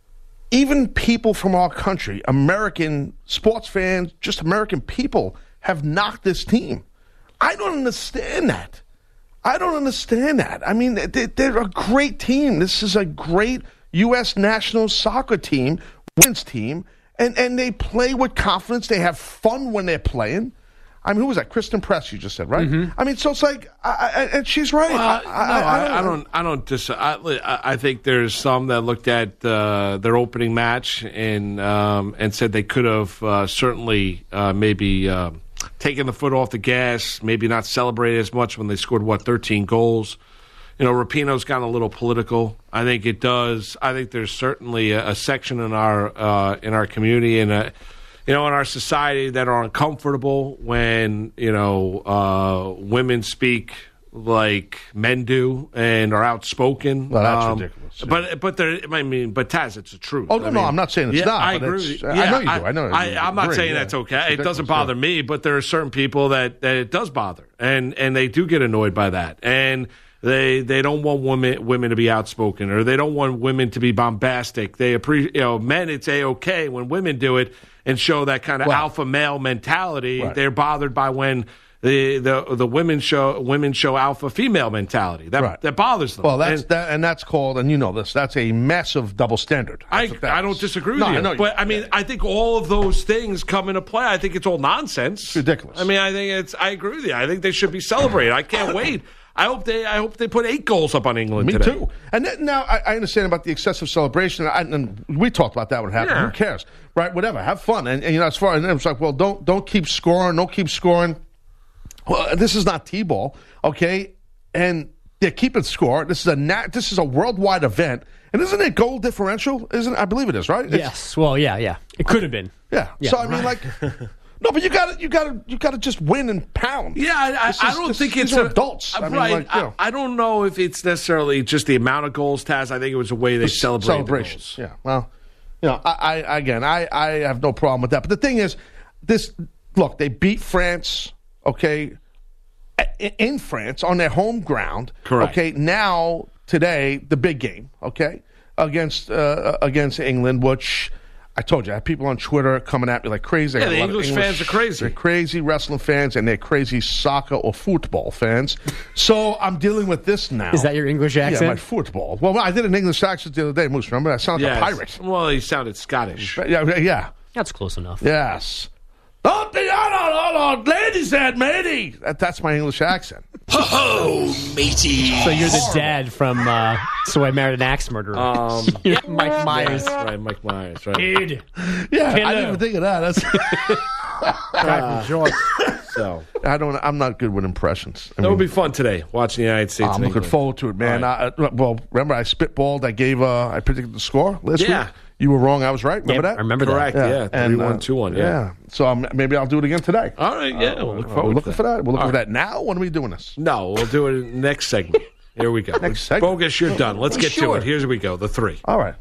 Speaker 3: even people from our country, American sports fans, just American people, have knocked this team. I don't understand that. I don't understand that. I mean, they, they're a great team. This is a great U S national soccer team, women's team, and, and they play with confidence. They have fun when they're playing. I mean, who was that? Kristen Press, you just said, right?
Speaker 2: Mm-hmm.
Speaker 3: I mean, so it's like, I, I, and she's right.
Speaker 2: Well,
Speaker 3: I,
Speaker 2: no,
Speaker 3: I, I,
Speaker 2: I, I don't. I don't. Dis- I, I think there's some that looked at uh, their opening match and um, and said they could have uh, certainly uh, maybe uh, taken the foot off the gas, maybe not celebrated as much when they scored what thirteen goals. You know, Rapinoe's gotten a little political. I think it does. I think there's certainly a, a section in our uh, in our community and a, you know in our society that are uncomfortable when you know uh, women speak like men do and are outspoken.
Speaker 3: Well, that's
Speaker 2: um,
Speaker 3: ridiculous. Yeah.
Speaker 2: But but there, I mean, but Taz, it's the truth.
Speaker 3: Oh no,
Speaker 2: I
Speaker 3: no,
Speaker 2: mean,
Speaker 3: I'm not saying it's
Speaker 2: yeah,
Speaker 3: not.
Speaker 2: I
Speaker 3: but
Speaker 2: agree.
Speaker 3: it's,
Speaker 2: Yeah,
Speaker 3: I know you do.
Speaker 2: I,
Speaker 3: I know.
Speaker 2: I,
Speaker 3: you
Speaker 2: I'm not
Speaker 3: agree,
Speaker 2: saying
Speaker 3: yeah.
Speaker 2: that's okay.
Speaker 3: It's
Speaker 2: It doesn't
Speaker 3: ridiculous,
Speaker 2: bother
Speaker 3: yeah.
Speaker 2: me, but there are certain people that, that it does bother, and and they do get annoyed by that, and they they don't want women women to be outspoken, or they don't want women to be bombastic. They appreciate, you know, men. It's a-okay when women do it and show that kind of
Speaker 3: Well,
Speaker 2: alpha male mentality.
Speaker 3: right.
Speaker 2: They're bothered by when the the the women show women show alpha female mentality. That
Speaker 3: Right.
Speaker 2: that bothers them.
Speaker 3: Well, that's
Speaker 2: and,
Speaker 3: that, and that's called, and you know this. That's a massive double standard.
Speaker 2: I,
Speaker 3: That's what that
Speaker 2: I don't
Speaker 3: is.
Speaker 2: disagree with
Speaker 3: no,
Speaker 2: you,
Speaker 3: I know you-
Speaker 2: but I mean,
Speaker 3: yeah.
Speaker 2: I think all of those things come into play. I think it's all nonsense.
Speaker 3: It's ridiculous.
Speaker 2: I mean, I think it's. I agree with you. I think they should be celebrated. I can't wait. I hope they. I hope they put eight goals up on England
Speaker 3: Me
Speaker 2: today.
Speaker 3: too. And then, now I, I understand about the excessive celebration. I, and we talked about that when it happened.
Speaker 2: Yeah.
Speaker 3: Who cares, right? Whatever. Have fun. And, and you know, as far as it's like, well, don't don't keep scoring. Don't keep scoring. Well, this is not T-ball, okay? And they're keeping score. This is a nat, This is a worldwide event, and isn't it goal differential? Isn't it? I believe it is, right? It's-
Speaker 7: Yes. Well, yeah, yeah. It could have been.
Speaker 3: Yeah.
Speaker 7: Yeah,
Speaker 3: So I mean,
Speaker 7: right.
Speaker 3: like, no, but you got to, you got to, you got to just win and pound.
Speaker 2: Yeah, I, I,
Speaker 3: This
Speaker 2: I
Speaker 3: is-
Speaker 2: don't
Speaker 3: this-
Speaker 2: think
Speaker 3: these
Speaker 2: it's
Speaker 3: are
Speaker 2: a-
Speaker 3: adults. I mean,
Speaker 2: right.
Speaker 3: like, you know.
Speaker 2: I, I don't know if it's necessarily just the amount of goals, Taz. I think it was the way they celebrated
Speaker 3: celebrations.
Speaker 2: the goals.
Speaker 3: Yeah. Well, you know, I, I again, I, I have no problem with that. But the thing is, this look, they beat France. Okay. In France, on their home ground.
Speaker 2: Correct.
Speaker 3: Okay, now, today, the big game, okay, against uh, against England, which I told you, I have people on Twitter coming at me like crazy. I
Speaker 2: Yeah,
Speaker 3: got a
Speaker 2: the
Speaker 3: lot of
Speaker 2: English fans are crazy.
Speaker 3: They're crazy wrestling fans, and they're crazy soccer or football fans. So I'm dealing with this now.
Speaker 7: Is that your English accent?
Speaker 3: Yeah, my football. Well, I did an English accent the other day, Moose, remember? I sounded
Speaker 2: Yes.
Speaker 3: like a pirate.
Speaker 2: Well, he sounded Scottish.
Speaker 3: Yeah, yeah.
Speaker 7: That's close enough.
Speaker 3: Yes. Don't be on, ladies and matey. That, that's my English accent.
Speaker 5: Ho, matey.
Speaker 7: So you're the dad from uh, So I Married an Axe Murderer.
Speaker 2: Um,
Speaker 7: You're Mike Myers.
Speaker 2: Yes, right, Mike Myers, right.
Speaker 7: Dude.
Speaker 3: Yeah, I
Speaker 7: Hello.
Speaker 3: didn't even think of that. That's
Speaker 10: Guy from George.
Speaker 2: So
Speaker 3: I don't. I'm not good with impressions. I
Speaker 2: that would
Speaker 3: mean,
Speaker 2: be fun today, watching the United States.
Speaker 3: I'm
Speaker 2: and
Speaker 3: looking
Speaker 2: England.
Speaker 3: forward to it, man.
Speaker 2: All
Speaker 3: I, well, remember I spitballed. I gave. Uh, I predicted the score last
Speaker 2: Yeah.
Speaker 3: week. You were wrong. I was right. Remember
Speaker 7: Yep,
Speaker 3: that?
Speaker 7: I remember
Speaker 2: Correct.
Speaker 7: that.
Speaker 2: Yeah,
Speaker 3: And,
Speaker 2: three
Speaker 3: uh,
Speaker 2: one two one. Yeah.
Speaker 3: So um, maybe I'll do it again today.
Speaker 2: All right. Yeah,
Speaker 3: Uh,
Speaker 2: we'll look
Speaker 3: we're
Speaker 2: forward
Speaker 3: looking
Speaker 2: to
Speaker 3: for that. We're looking
Speaker 2: All
Speaker 3: for
Speaker 2: right.
Speaker 3: that now. When are we doing this?
Speaker 2: No, we'll do it in the next segment. Here we go.
Speaker 3: Next segment?
Speaker 2: Bogus, you're done. Let's get
Speaker 3: Sure.
Speaker 2: to it. Here we go. The three.
Speaker 3: All right.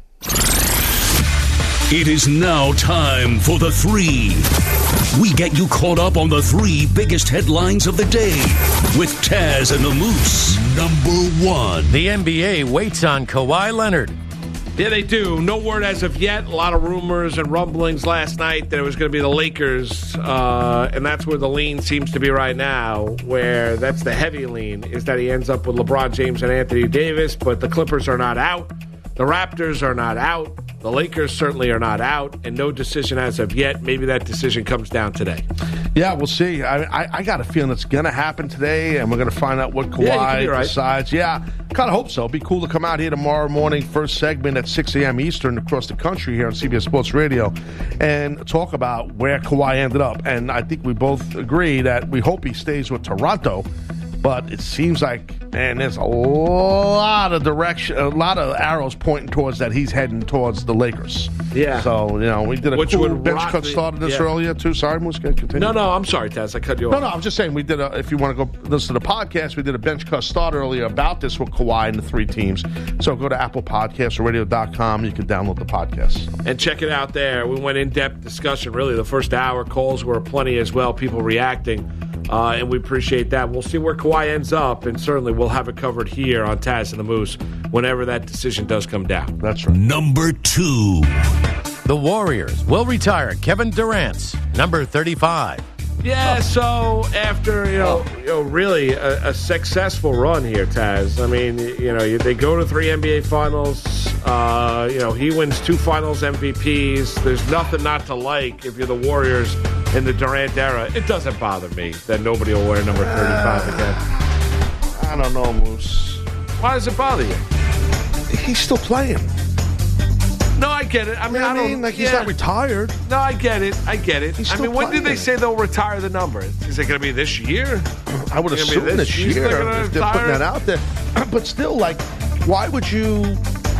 Speaker 5: It is now time for the three. We get you caught up on the three biggest headlines of the day with Taz and the Moose. Number one.
Speaker 10: The N B A waits on Kawhi Leonard.
Speaker 2: Yeah, they do. No word as of yet. A lot of rumors and rumblings last night that it was going to be the Lakers, uh, and that's where the lean seems to be right now, where that's the heavy lean, is that he ends up with LeBron James and Anthony Davis, but the Clippers are not out. The Raptors are not out. The Lakers certainly are not out, and no decision as of yet. Maybe that decision comes down today.
Speaker 3: Yeah, we'll see. I I, I got a feeling it's going to happen today, and we're going to find out what
Speaker 2: Yeah, you could
Speaker 3: Kawhi
Speaker 2: be right.
Speaker 3: decides. Yeah, kind of hope so. It'd be cool to come out here tomorrow morning, first segment at six a.m. Eastern across the country here on C B S Sports Radio, and talk about where Kawhi ended up. And I think we both agree that we hope he stays with Toronto. But it seems like, man, there's a lot of direction, a lot of arrows pointing towards that he's heading towards the Lakers.
Speaker 2: Yeah.
Speaker 3: So, you know, we did a
Speaker 2: Which
Speaker 3: cool
Speaker 2: would
Speaker 3: bench
Speaker 2: rock
Speaker 3: cut
Speaker 2: the-
Speaker 3: started this
Speaker 2: yeah.
Speaker 3: earlier, too. Sorry, Moose, can continue.
Speaker 2: No, no, I'm sorry, Taz. I cut you
Speaker 3: No,
Speaker 2: off.
Speaker 3: no, I'm just saying we did a, if you want to go listen to the podcast, we did a bench cut start earlier about this with Kawhi and the three teams. So go to Apple Podcasts or radio dot com. You can download the podcast.
Speaker 2: And check it out there. We went in-depth discussion, really. The first hour calls were plenty as well, people reacting, uh, and we appreciate that. We'll see where Kawhi ends up, and certainly we'll have it covered here on Taz and the Moose whenever that decision does come down.
Speaker 3: That's right.
Speaker 5: Number two.
Speaker 10: The Warriors will retire Kevin Durant, number thirty-five.
Speaker 2: Yeah, so after, you know, you know really a, a successful run here, Taz. I mean, you know, they go to three N B A Finals. Uh, you know, he wins two Finals M V Ps. There's nothing not to like if you're the Warriors in the Durant era. It doesn't bother me that nobody will wear number thirty-five again.
Speaker 3: I don't know, Moose.
Speaker 2: Why does it bother you?
Speaker 3: He's still playing.
Speaker 2: No, I get it. I mean,
Speaker 3: You know
Speaker 2: I
Speaker 3: what I
Speaker 2: don't.
Speaker 3: mean? Like, he's
Speaker 2: yeah.
Speaker 3: not retired.
Speaker 2: No, I get it. I get it.
Speaker 3: He's
Speaker 2: I
Speaker 3: still
Speaker 2: mean, when did they
Speaker 3: playing.
Speaker 2: say they'll retire the number? Is it going to be this year?
Speaker 3: I would
Speaker 2: It's gonna be
Speaker 3: assume
Speaker 2: this-
Speaker 3: this
Speaker 2: he's
Speaker 3: year
Speaker 2: not gonna
Speaker 3: if they're
Speaker 2: retire?
Speaker 3: putting that out there. But still, like, why would you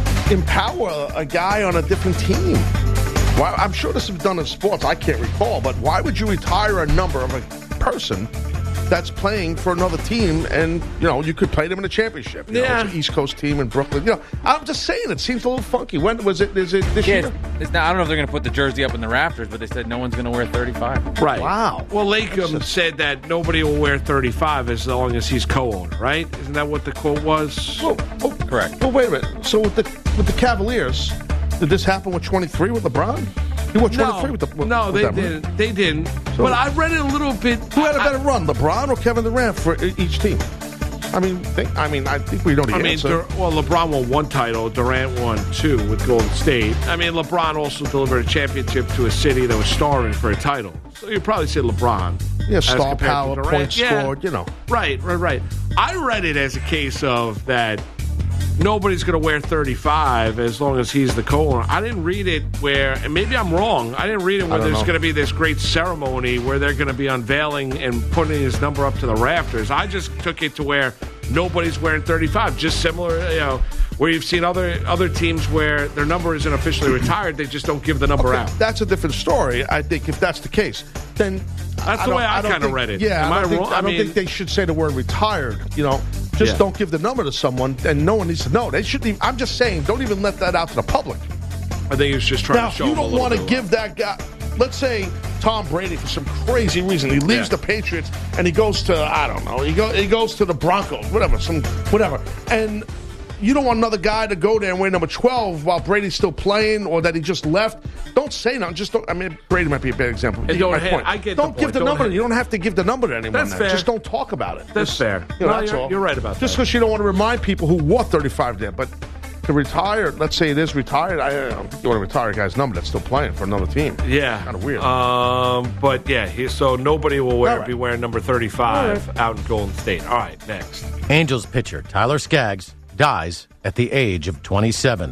Speaker 3: empower a guy on a different team? Why, I'm sure this is done in sports. I can't recall, but why would you retire a number of a person that's playing for another team, and you know you could play them in a championship? You
Speaker 2: Yeah.
Speaker 3: know, it's an East Coast team in Brooklyn. You know, I'm just saying it seems a little funky. When was it? Is it this
Speaker 6: Yeah,
Speaker 3: year?
Speaker 6: it's, it's not, I don't know if they're going to put the jersey up in the rafters, but they said no one's going to wear thirty-five.
Speaker 2: Right.
Speaker 3: Wow.
Speaker 2: Well, Lakem said that nobody will wear thirty-five as long as he's co-owner, right? Isn't that what the quote was?
Speaker 3: Well, oh,
Speaker 6: Correct.
Speaker 3: Well, wait a minute. So with the with the Cavaliers, did this happen with twenty-three with LeBron? He won twenty-three
Speaker 2: No,
Speaker 3: with the with,
Speaker 2: no,
Speaker 3: with
Speaker 2: they
Speaker 3: them, right?
Speaker 2: didn't. They didn't. But I read it a little bit.
Speaker 3: Who had a
Speaker 2: I-
Speaker 3: better run, LeBron or Kevin Durant for e- each team? I mean, think, I mean, I think we know the
Speaker 2: I mean,
Speaker 3: answer.
Speaker 2: Dur- well, LeBron won one title. Durant won two with Golden State. I mean, LeBron also delivered a championship to a city that was starving for a title. So you'd probably say LeBron.
Speaker 3: yeah,
Speaker 2: as
Speaker 3: star
Speaker 2: compared to
Speaker 3: power,
Speaker 2: Durant.
Speaker 3: points
Speaker 2: Yeah.
Speaker 3: scored, you know.
Speaker 2: Right, right, right. I read it as a case of that nobody's going to wear thirty-five as long as he's the co-owner. I didn't read it where, and maybe I'm wrong, I didn't read it where
Speaker 3: don't
Speaker 2: there's
Speaker 3: know.
Speaker 2: going to be this great ceremony where they're going to be unveiling and putting his number up to the rafters. I just took it to where nobody's wearing thirty-five, just similar, you know, where you've seen other other teams where their number isn't officially retired, they just don't give the number
Speaker 3: Okay,
Speaker 2: out.
Speaker 3: that's a different story. I think if that's the case, then
Speaker 2: That's the
Speaker 3: don't-
Speaker 2: way I
Speaker 3: don't
Speaker 2: kinda
Speaker 3: think-
Speaker 2: read it.
Speaker 3: Yeah,
Speaker 2: Am
Speaker 3: I
Speaker 2: I
Speaker 3: don't, think,
Speaker 2: wrong?
Speaker 3: I
Speaker 2: I
Speaker 3: don't
Speaker 2: mean-
Speaker 3: think they should say the word retired. You know, just
Speaker 2: Yeah.
Speaker 3: don't give the number to someone, and no one needs to know. They shouldn't. Even, I'm just saying, don't even let that out to the public.
Speaker 2: I think he was just trying
Speaker 3: Now,
Speaker 2: to
Speaker 3: if
Speaker 2: show
Speaker 3: you
Speaker 2: him a
Speaker 3: don't
Speaker 2: little
Speaker 3: want to
Speaker 2: bit of
Speaker 3: give that guy, let's say Tom Brady, for some crazy reason, he leaves
Speaker 2: Yeah.
Speaker 3: the Patriots and he goes to, I don't know, he, go, he goes to the Broncos, whatever, some whatever. And you don't want another guy to go there and wear number twelve while Brady's still playing or that he just left. Don't say nothing. Just don't. I mean, Brady might be a bad example.
Speaker 2: And
Speaker 3: You get
Speaker 2: don't
Speaker 3: my
Speaker 2: ha-
Speaker 3: point.
Speaker 2: I get the
Speaker 3: Don't give
Speaker 2: point.
Speaker 3: the
Speaker 2: Don't
Speaker 3: number.
Speaker 2: ha-
Speaker 3: You don't have to give the number to anyone.
Speaker 2: That's
Speaker 3: now.
Speaker 2: fair.
Speaker 3: Just don't talk about it.
Speaker 2: That's
Speaker 3: Just-
Speaker 2: fair.
Speaker 3: You know,
Speaker 2: No,
Speaker 3: that's
Speaker 2: you're-
Speaker 3: all.
Speaker 2: you're right about
Speaker 3: Just
Speaker 2: that.
Speaker 3: because you don't want to remind people who wore thirty-five there, but to retire, let's say it is retired. I, I don't think you want to retire a guy's number that's still playing for another team.
Speaker 2: Yeah,
Speaker 3: Kind of weird.
Speaker 2: Um, but yeah, he, so nobody will wear
Speaker 3: All right.
Speaker 2: be wearing number thirty-five out in Golden State. All right, next.
Speaker 10: Angels pitcher Tyler Skaggs dies at the age of twenty-seven.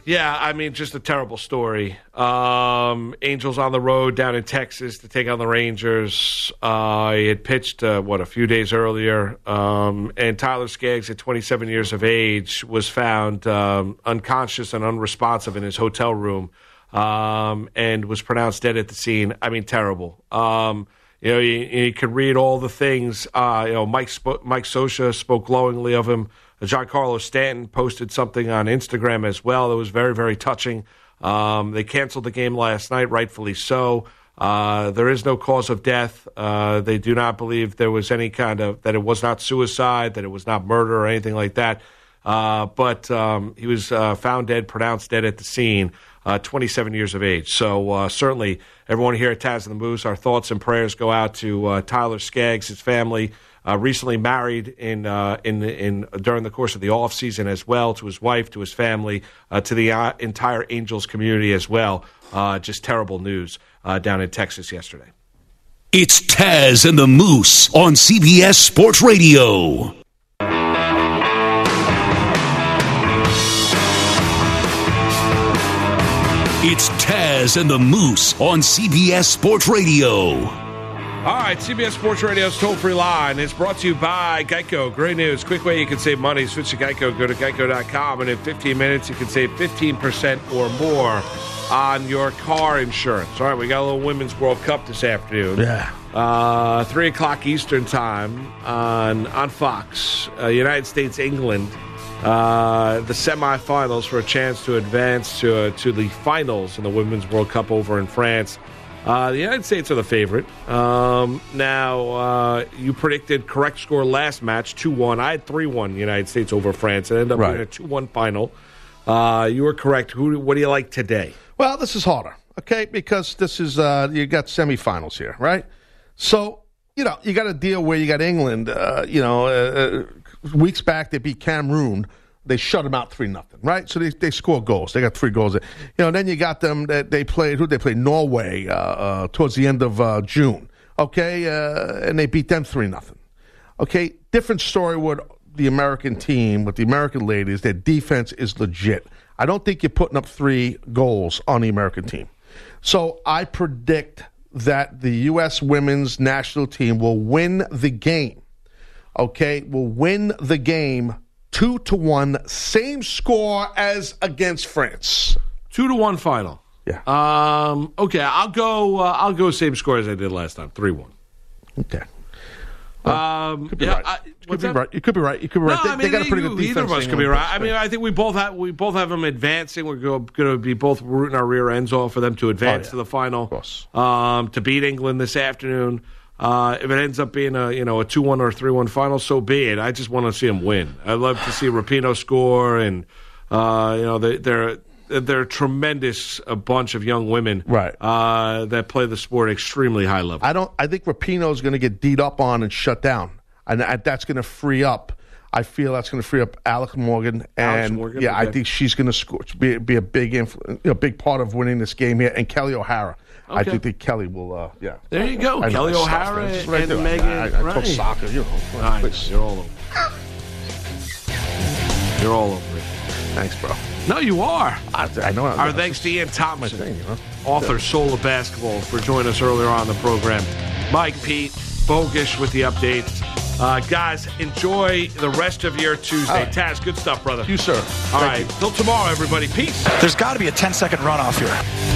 Speaker 2: Yeah, I mean, just a terrible story. Um, Angels on the road down in Texas to take on the Rangers. Uh, he had pitched, uh, what, a few days earlier. Um, and Tyler Skaggs, at twenty-seven years of age, was found um, unconscious and unresponsive in his hotel room um, and was pronounced dead at the scene. I mean, terrible. Um, you know, you, you could read all the things. Uh, you know, Mike, Sp- Mike Scioscia spoke glowingly of him. Giancarlo Stanton posted something on Instagram as well that was very, very touching. Um, they canceled the game last night, rightfully so. Uh, there is no cause of death. Uh, they do not believe there was any kind of, that it was not suicide, that it was not murder or anything like that. Uh, but um, he was uh, found dead, pronounced dead at the scene, uh, twenty-seven years of age. So uh, certainly everyone here at Taz and the Moose, our thoughts and prayers go out to uh, Tyler Skaggs, his family. Uh, recently married in uh, in in during the course of the off season as well, to his wife, to his family, uh, to the uh, entire Angels community as well. Uh, just terrible news uh, down in Texas yesterday.
Speaker 5: It's Taz and the Moose on C B S Sports Radio. It's Taz and the Moose on C B S Sports Radio.
Speaker 2: All right, C B S Sports Radio's toll-free line is brought to you by Geico. Great news. Quick way you can save money. Switch to Geico. Go to geico dot com, and in fifteen minutes, you can save fifteen percent or more on your car insurance. All right, we got a little Women's World Cup this afternoon.
Speaker 3: Yeah.
Speaker 2: Uh, three o'clock Eastern time on, on Fox. Uh, United States, England. Uh, the semifinals for a chance to advance to, uh, to the finals in the Women's World Cup over in France. Uh, the United States are the favorite. Um, now, uh, you predicted correct score last match, two one. I had three one United States over France. It ended up
Speaker 3: Right.
Speaker 2: being a two one final. Uh, you were correct. Who? What do you like today?
Speaker 3: Well, this is harder, okay, because this is, uh, you got semifinals here, right? So, you know, you got a deal where you got England, uh, you know, uh, uh, weeks back they beat Cameroon. They shut them out three nothing, right? So they they score goals. They got three goals. You know, then you got them that they played. Who they played? Norway uh, uh, towards the end of uh, June. Okay, uh, and they beat them three nothing. Okay, different story with the American team, with the American ladies. Their defense is legit. I don't think you're putting up three goals on the American team. So I predict that the U S women's national team will win the game. Okay, will win the game. Two to one, same score as against France.
Speaker 2: Two to one final.
Speaker 3: Yeah.
Speaker 2: Um, okay, I'll go. Uh, I'll go same score as I did last time. Three one.
Speaker 3: Okay.
Speaker 2: Um,
Speaker 3: could be
Speaker 2: yeah,
Speaker 3: right.
Speaker 2: I,
Speaker 3: You could
Speaker 2: what's
Speaker 3: be
Speaker 2: that?
Speaker 3: right. You could be right. You could be right.
Speaker 2: No,
Speaker 3: they,
Speaker 2: I mean,
Speaker 3: they got a pretty
Speaker 2: you-
Speaker 3: good defense.
Speaker 2: Either of us could be
Speaker 3: England,
Speaker 2: right. I mean, I think we both have we both have them advancing. We're going to be both rooting our rear ends off for them to advance
Speaker 3: Oh, yeah.
Speaker 2: to the final.
Speaker 3: Of course.
Speaker 2: Um, to beat England this afternoon. Uh, if it ends up being a you know a two one or a three one final, so be it. I just want to see them win. I'd love to see Rapinoe score, and uh, you know they, they're they're a tremendous a bunch of young women,
Speaker 3: Right.
Speaker 2: Uh, that play the sport at extremely high level.
Speaker 3: I don't. I think Rapinoe is going to get beat up on and shut down, and I, that's going to free up. I feel that's going to free up Alex Morgan, and
Speaker 2: Alex Morgan,
Speaker 3: yeah, I
Speaker 2: okay.
Speaker 3: think she's going to score, be be a big influ- you know, big part of winning this game here. And Kelly O'Hara, I
Speaker 2: Okay.
Speaker 3: think that Kelly will. Uh, yeah,
Speaker 2: There you go.
Speaker 3: I know
Speaker 2: Kelly
Speaker 3: my stuff,
Speaker 2: O'Hara
Speaker 3: man. It's right
Speaker 2: and
Speaker 3: there.
Speaker 2: Megan.
Speaker 3: I, I, I
Speaker 2: right.
Speaker 3: talk soccer, you know.
Speaker 2: I know.
Speaker 3: Please.
Speaker 2: You're all over. You're all over it.
Speaker 3: Thanks, bro.
Speaker 2: No, you are.
Speaker 3: I, I know.
Speaker 2: Our thanks to Ian
Speaker 3: my
Speaker 2: Thompson,
Speaker 3: thing, you know.
Speaker 2: author Soul of Basketball, for joining us earlier on the program. Mike, Pete, Bogish with the updates. Uh, guys, enjoy the rest of your Tuesday.
Speaker 3: All right.
Speaker 2: Taz, good stuff, brother.
Speaker 3: You, sir.
Speaker 2: All
Speaker 3: Thank
Speaker 2: right.
Speaker 3: you.
Speaker 2: Till tomorrow, everybody. Peace.
Speaker 11: There's got to be a ten second runoff here.